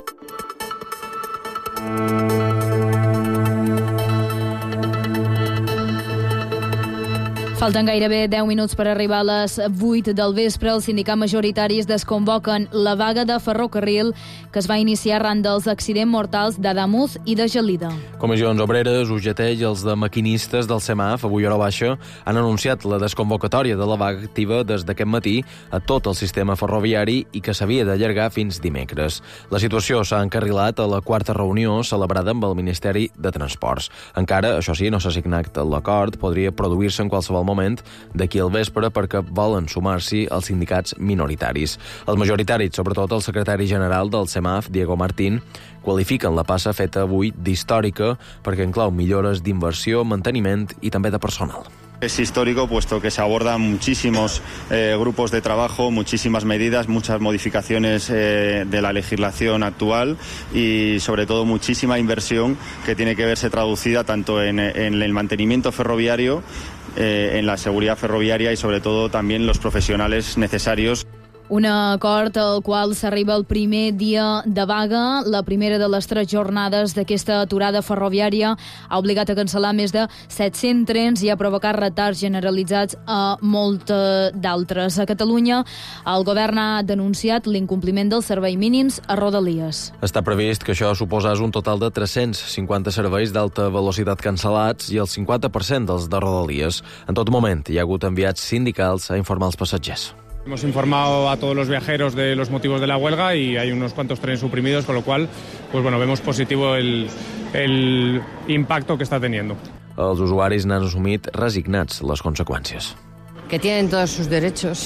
Falten gairebé deu minuts per arribar a les vuit del vespre. Els sindicats majoritaris desconvoquen la vaga de ferrocarril que es va iniciar arran dels accidents mortals d'Adamuz i de Gelida. Comissions Obreres, U G T i els de maquinistes del SEMAF, avui a hora baixa, han anunciat la desconvocatòria de la vaga activa des d'aquest matí a tot el sistema ferroviari i que s'havia d'allargar fins dimecres. La situació s'ha encarrilat a la quarta reunió celebrada amb el Ministeri de Transports. Encara, això sí, no s'ha signat l'acord, podria produir-se en qualsevol moment d'aquí al vespre perquè volen sumar-s'hi els sindicats minoritaris. Els majoritaris, sobretot el secretari general del SEMAF, Diego Martín, qualifiquen la passa feta avui d'històrica perquè inclou millores d'inversió, manteniment i també de personal. Es histórico puesto que se abordan muchísimos eh, grupos de trabajo, muchísimas medidas, muchas modificaciones eh, de la legislación actual y sobre todo muchísima inversión que tiene que verse traducida tanto en, en el mantenimiento ferroviario, eh, en la seguridad ferroviaria y sobre todo también los profesionales necesarios. Un acord al qual s'arriba el primer dia de vaga. La primera de les tres jornades d'aquesta aturada ferroviària ha obligat a cancel·lar més de set-cents trens i ha provocat retards generalitzats a molts d'altres. A Catalunya, el govern ha denunciat l'incompliment dels serveis mínims a Rodalies. Està previst que això suposés un total de tres-cents cinquanta serveis d'alta velocitat cancel·lats i el cinquanta per cent dels de Rodalies. En tot moment hi ha hagut enviats sindicals a informar els passatgers. Hemos informado a todos los viajeros de los motivos de la huelga y hay unos cuantos trenes suprimidos, con lo cual pues bueno, vemos positivo el, el impacto que está teniendo. Els usuaris n'han assumit resignats les conseqüències. Que tienen todos sus derechos.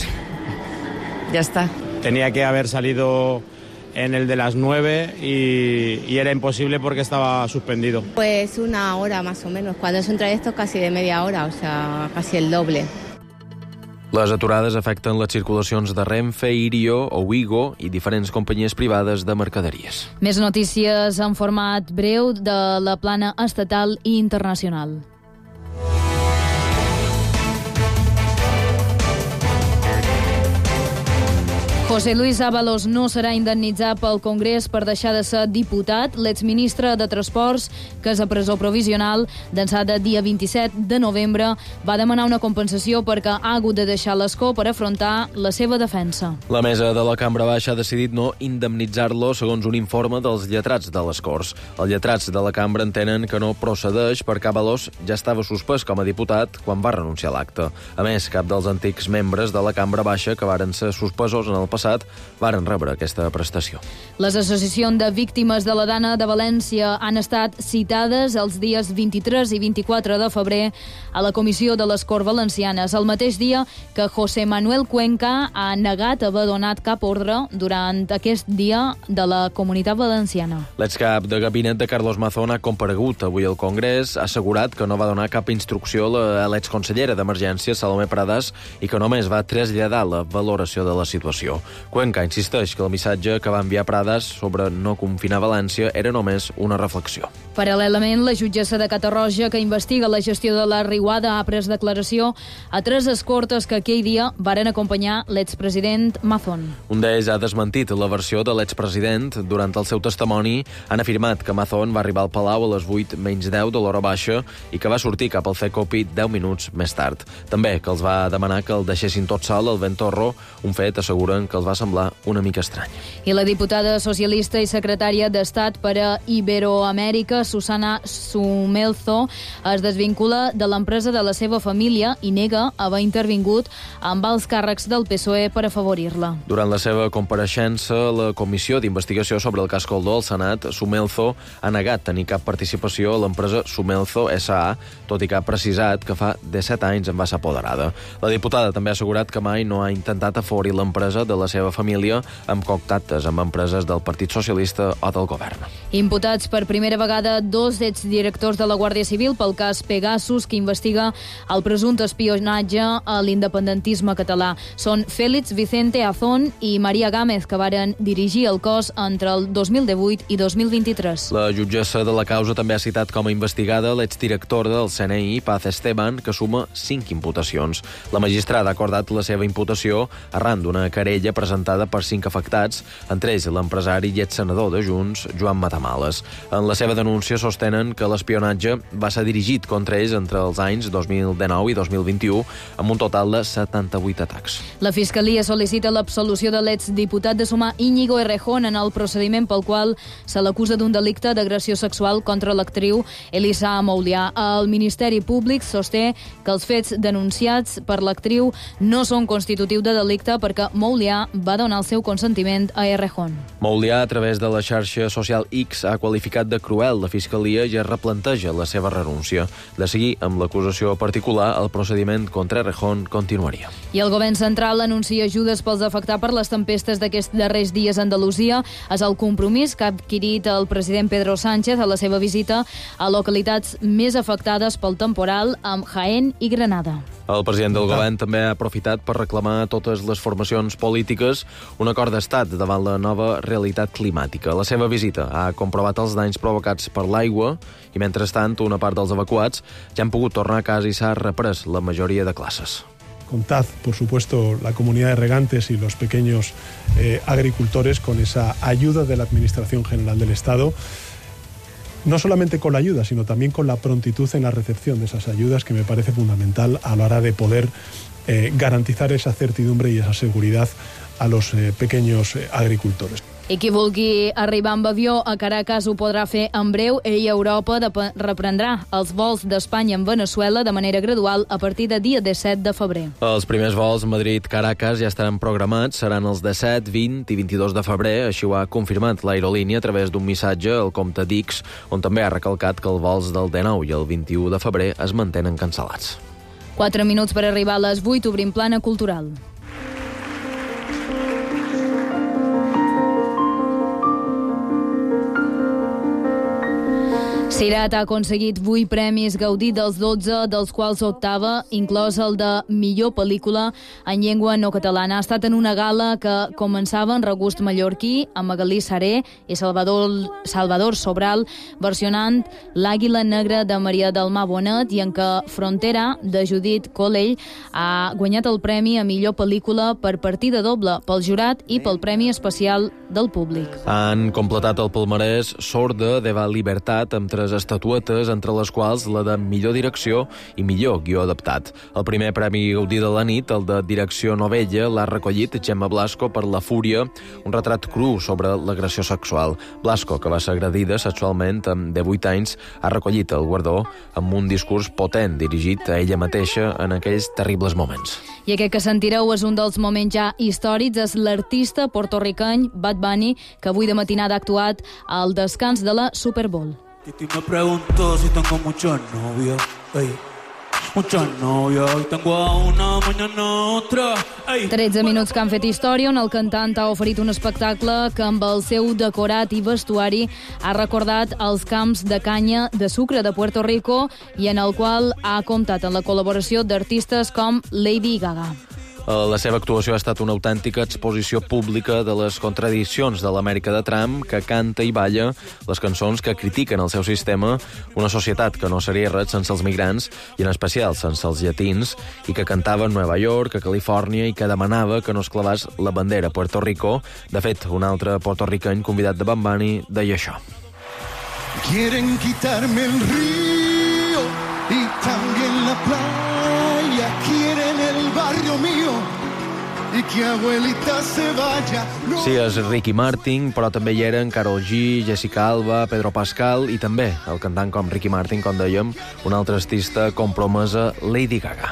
Ya está. Tenía que haber salido en el de las nueve y, y era imposible porque estaba suspendido. Pues una hora más o menos. Cuando es un trayecto casi de media hora, o sea, casi el doble. Les aturades afecten les circulacions de Renfe, Irio o Ouigo i diferents companyies privades de mercaderies. Més notícies en format breu de la plana estatal i internacional. José Luis Ábalos no serà indemnitzat pel Congrés per deixar de ser diputat. L'exministre de Transports, que és a presó provisional, d'ençà de dia vint-i-set de novembre, va demanar una compensació perquè ha hagut de deixar l'escó per afrontar la seva defensa. La mesa de la Cambra Baixa ha decidit no indemnitzar-lo segons un informe dels lletrats de les Corts. Els lletrats de la Cambra entenen que no procedeix perquè Ábalos ja estava suspès com a diputat quan va renunciar a l'acte. A més, cap dels antics membres de la Cambra Baixa que varen ser suspesos en el passat passat varen rebre aquesta prestació. Les associacions de víctimes de la Dana de València han estat citades els dies vint-i-tres i vint-i-quatre de febrer a la Comissió de les Corts Valencianes, el mateix dia que José Manuel Cuenca ha negat haver donat cap ordre durant aquest dia de la Comunitat Valenciana. L'excap de gabinet de Carlos Mazón ha comparegut avui al Congrés, ha assegurat que no va donar cap instrucció a l'exconsellera d'Emergència, Salomé Pradàs, i que només va traslladar la valoració de la situació. Cuenca insisteix que el missatge que va enviar Pradàs sobre no confinar València era només una reflexió. Paral·lelament, la jutgessa de Catarroja, que investiga la gestió de la riuada, ha pres declaració a tres escortes que aquell dia varen acompanyar l'expresident Mazón. Un d'ells ha desmentit la versió de l'expresident. Durant el seu testimoni han afirmat que Mazón va arribar al Palau a les vuit menys deu de l'hora baixa i que va sortir cap al Cecopi deu minuts més tard. També que els va demanar que el deixessin tot sol al Ventorro, un fet asseguren que els va semblar una mica estrany. I la diputada socialista i secretària d'Estat per a Iberoamèrica, Susana Sumelzo, es desvincula de l'empresa de la seva família i nega haver intervingut amb els càrrecs del P S O E per afavorir-la. Durant la seva compareixença a la Comissió d'Investigació sobre el cas Coldo al Senat, Sumelzo ha negat tenir cap participació a l'empresa Sumelzo S A, tot i que ha precisat que fa disset anys en va ser apoderada. La diputada també ha assegurat que mai no ha intentat afavorir l'empresa de la seva família amb contactes amb empreses del Partit Socialista o del govern. Imputats per primera vegada dos exdirectors de la Guàrdia Civil pel cas Pegasus, que investiga el presumpte espionatge a l'independentisme català. Són Félix Vicente Azón i María Gámez, que varen dirigir el cos entre el dos mil divuit i dos mil vint-i-tres. La jutgessa de la causa també ha citat com a investigada l'exdirector del C N I, Paz Esteban, que suma cinc imputacions. La magistrada ha acordat la seva imputació arran d'una querella presentada per cinc afectats, entre ells l'empresari i exsenador de Junts, Joan Matamales. En la seva denúncia sostenen que l'espionatge va ser dirigit contra ells entre els anys dos mil dinou i dos mil vint-i-u, amb un total de setanta-vuit atacs. La Fiscalia sol·licita l'absolució de l'exdiputat de Sumar Íñigo Errejón en el procediment pel qual se l'acusa d'un delicte d'agressió sexual contra l'actriu Elisa Moulià. El Ministeri Públic sosté que els fets denunciats per l'actriu no són constitutius de delicte perquè Moulià va donar el seu consentiment a Errejón. Moulià, a través de la xarxa social X, ha qualificat de cruel la Fiscalia i es replanteja la seva renúncia. De seguir amb l'acusació particular, el procediment contra Errejón continuaria. I el govern central anuncia ajudes pels afectats per les tempestes d'aquests darrers dies a Andalusia. És el compromís que ha adquirit el president Pedro Sánchez a la seva visita a localitats més afectades pel temporal, amb Jaén i Granada. El president del govern també ha aprofitat per reclamar a totes les formacions polítiques un acord d'estat davant la nova realitat climàtica. La seva visita ha comprovat els danys provocats per l'aigua i, mentrestant, una part dels evacuats ja han pogut tornar a casa i s'ha reprès la majoria de classes. Contad, por supuesto, la comunidad de regantes y los pequeños eh, agricultores con esa ayuda de la Administración General del Estado. No solamente con la ayuda, sino también con la prontitud en la recepción de esas ayudas, que me parece fundamental a la hora de poder eh, garantizar esa certidumbre y esa seguridad a los eh, pequeños eh, agricultores. I qui vulgui arribar amb avió a Caracas ho podrà fer en breu. Ell a Europa reprendrà els vols d'Espanya en Venezuela de manera gradual a partir de dia disset de febrer. Els primers vols Madrid-Caracas ja estaran programats, seran els disset, vint i vint-i-dos de febrer, així ho ha confirmat l'aerolínia a través d'un missatge al compte d'X, on també ha recalcat que els vols del dinou i el vint-i-u de febrer es mantenen cancel·lats. Quatre minuts per arribar a les vuit, obrim plana cultural. Sirat ha aconseguit vuit premis Gaudí dels dotze, dels quals optava, inclòs el de millor pel·lícula en llengua no catalana. Ha estat en una gala que començava en regust mallorquí, amb Magalí Saré i Salvador, Salvador Sobral, versionant L'Àguila Negra de Maria del Mar Bonet, i en què Frontera, de Judit Collell, ha guanyat el premi a millor pel·lícula per partida doble pel jurat i pel premi especial del públic. Han completat el palmarès Sorda de la Libertat amb tres diverses estatuetes, entre les quals la de millor direcció i millor guió adaptat. El primer premi Gaudí de la nit, el de direcció novella, l'ha recollit Gemma Blasco per La Fúria, un retrat cru sobre l'agressió sexual. Blasco, que va ser agredida sexualment amb divuit anys, ha recollit el guardó amb un discurs potent dirigit a ella mateixa en aquells terribles moments. I aquest que sentireu és un dels moments ja històrics, és l'artista portorricany Bad Bunny, que avui de matinada ha actuat al descans de la Super Bowl. Titi me preguntó si tengo muchos novios, ey. Muchos novios, hoy tengo a una, mañana otra. Ey. tretze minuts que han fet història, on el cantant ha oferit un espectacle que amb el seu decorat i vestuari ha recordat els camps de canya de sucre de Puerto Rico i en el qual ha comptat amb la col·laboració d'artistes com Lady Gaga. La seva actuació ha estat una autèntica exposició pública de les contradiccions de l'Amèrica de Trump, que canta i balla les cançons que critiquen el seu sistema, una societat que no seria res sense els migrants, i en especial sense els llatins, i que cantava a Nova York, a Califòrnia, i que demanava que no es clavés la bandera a Puerto Rico. De fet, un altre portorricany convidat de Bad Bunny deia això. Quieren quitarme el río y también la playa, quieren el barrio mío y que abuelita se vaya. No. Sí, és Ricky Martin, però també hi eren Karol G, Jessica Alba, Pedro Pascal i també el cantant com Ricky Martin, com dèiem, un altre artista compromesa, Lady Gaga.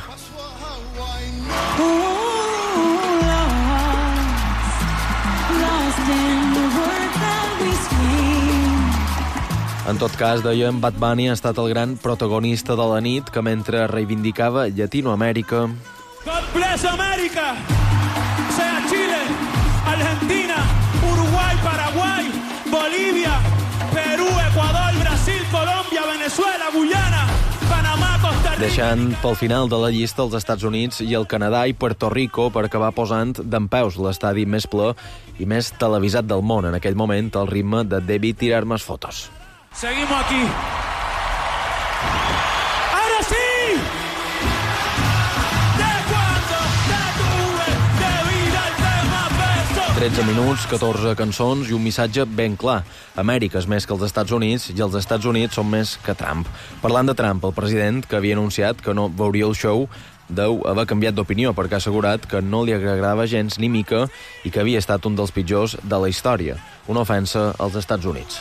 En tot cas, dèiem, Bad Bunny ha estat el gran protagonista de la nit, que mentre reivindicava Llatinoamèrica... God bless America! Sea Chile, Argentina, Uruguay, Paraguay, Bolivia, Perú, Ecuador, Brasil, Colombia, Venezuela, Guyana, Panamà, Costa Rica... Deixant pel final de la llista els Estats Units i el Canadà i Puerto Rico per acabar posant dempeus l'estadi més ple i més televisat del món en aquell moment, al ritme de Debí tirar más fotos. Seguimos aquí. ¡Ahora sí! ¿De cuándo te tuve de vida el tema beso? tretze minuts, catorze cançons i un missatge ben clar. Amèrica és més que els Estats Units i els Estats Units són més que Trump. Parlant de Trump, el president, que havia anunciat que no veuria el show, deu haver canviat d'opinió perquè ha assegurat que no li agradava gens ni mica i que havia estat un dels pitjors de la història. Una ofensa als Estats Units.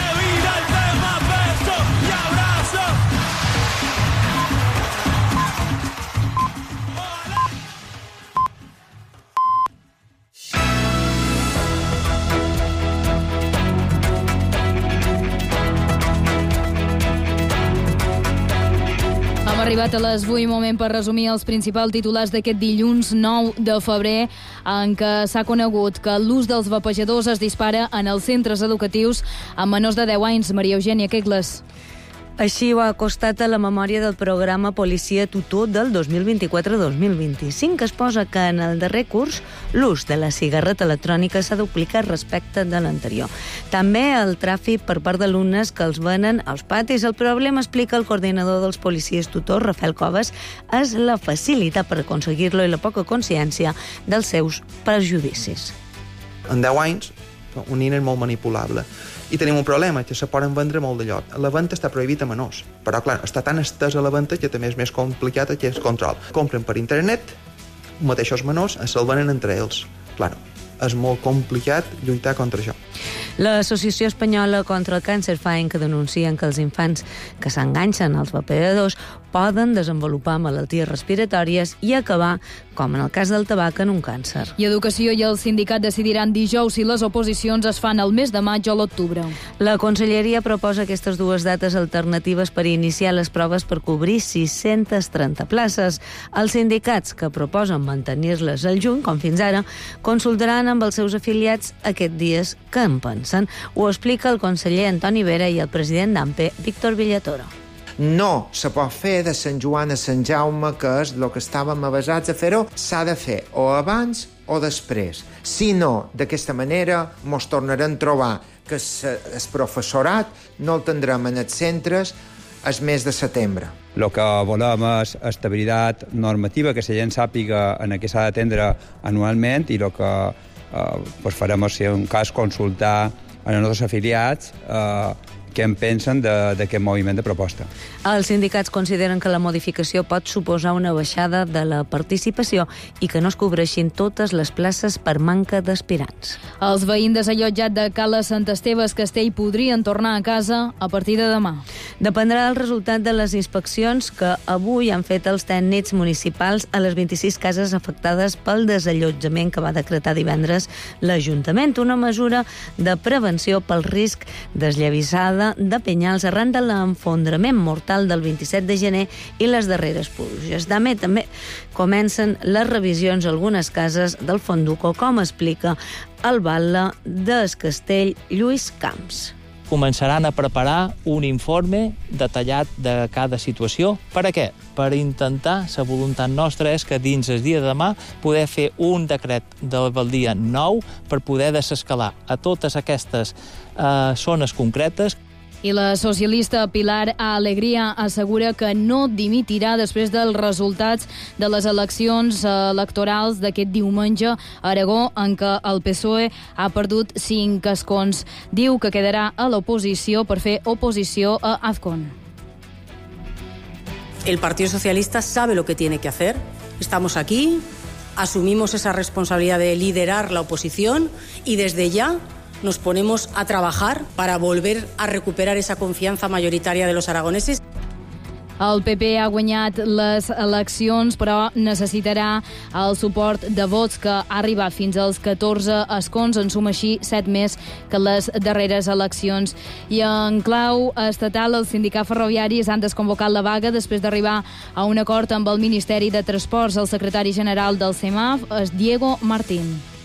Hem arribat a les vuit, moment per resumir els principals titulars d'aquest dilluns nou de febrer, en què s'ha conegut que l'ús dels vapejadors es dispara en els centres educatius amb menors de deu anys. Maria Eugènia Quegles. Així ho ha acostat a la memòria del programa Policia Tutor del dos mil vint-i-quatre dos mil vint-i-cinc, que es posa que en el darrer curs l'ús de la cigarreta electrònica s'ha duplicat respecte de l'anterior. També el tràfic per part d'alumnes que els venen als patis. El problema, explica el coordinador dels policies tutors, Rafael Coves, és la facilitat per aconseguir-lo i la poca consciència dels seus perjudicis. En deu anys, un nen és molt manipulable. I tenim un problema, que se poden vendre molt de lloc. La venda està prohibida a menors, però clar, està tan estesa la venda que també és més complicat aquest control. Compren per internet, mateixos menors, se'l venen entre ells. Clar, és molt complicat lluitar contra això. L'Associació Espanyola contra el Càncer fa que denuncien que els infants que s'enganxen als vapejadors poden desenvolupar malalties respiratòries i acabar, com en el cas del tabac, en un càncer. I Educació i el sindicat decidiran dijous si les oposicions es fan el mes de maig o l'octubre. La Conselleria proposa aquestes dues dates alternatives per iniciar les proves per cobrir sis-centes trenta places. Els sindicats, que proposen mantenir-les al juny, com fins ara, consultaran amb els seus afiliats aquests dies que en pensen. Ho explica el conseller Antoni Vera i el president d'A M P E, Víctor Villatoro. No se pot fer de Sant Joan a Sant Jaume, que és el que estàvem avasats a fer-ho. S'ha de fer o abans o després. Si no, d'aquesta manera mos tornarem a trobar que el professorat no el tindrem en els centres el mes de setembre. El que volem és estabilitat normativa, que la gent sàpiga en què s'ha d'atendre anualment, i el que eh, pues farem, si en un cas, consultar a els nostres afiliats eh, què en pensen d'aquest moviment de proposta. Els sindicats consideren que la modificació pot suposar una baixada de la participació i que no es cobreixin totes les places per manca d'aspirants. Els veïns desallotjats de Cala Sant Esteves Castell podrien tornar a casa a partir de demà. Dependrà del resultat de les inspeccions que avui han fet els tècnics municipals a les vint-i-sis cases afectades pel desallotjament que va decretar divendres l'Ajuntament, una mesura de prevenció pel risc d'esllavissada de penyals arran de l'enfondrament mortal del vint-i-set de gener i les darreres pluges. També també comencen les revisions a algunes cases del Fonduco, com explica el batlle del Castell, Lluís Camps. Començaran a preparar un informe detallat de cada situació. Per a què? Per intentar, la voluntat nostra és que dins el dia de demà poder fer un decret d'alcaldia nou per poder desescalar a totes aquestes eh, zones concretes. I la socialista Pilar Alegría assegura que no dimitirà després dels resultats de les eleccions electorals d'aquest diumenge a Aragó, en què el P S O E ha perdut cinc escons. Diu que quedarà a l'oposició per fer oposició a Azcón. El Partido Socialista sabe lo que tiene que hacer. Estamos aquí, asumimos esa responsabilidad de liderar la oposición y desde ya nos ponemos a trabajar para volver a recuperar esa confianza mayoritaria de los aragoneses. El P P ha guanyat les eleccions, però necessitarà el suport de vots que ha arribat fins als catorze escons, en suma així set més que les darreres eleccions. I en clau estatal, els sindicats ferroviaris han desconvocat la vaga després d'arribar a un acord amb el Ministeri de Transports. El secretari general del C E M A F és Diego Martín.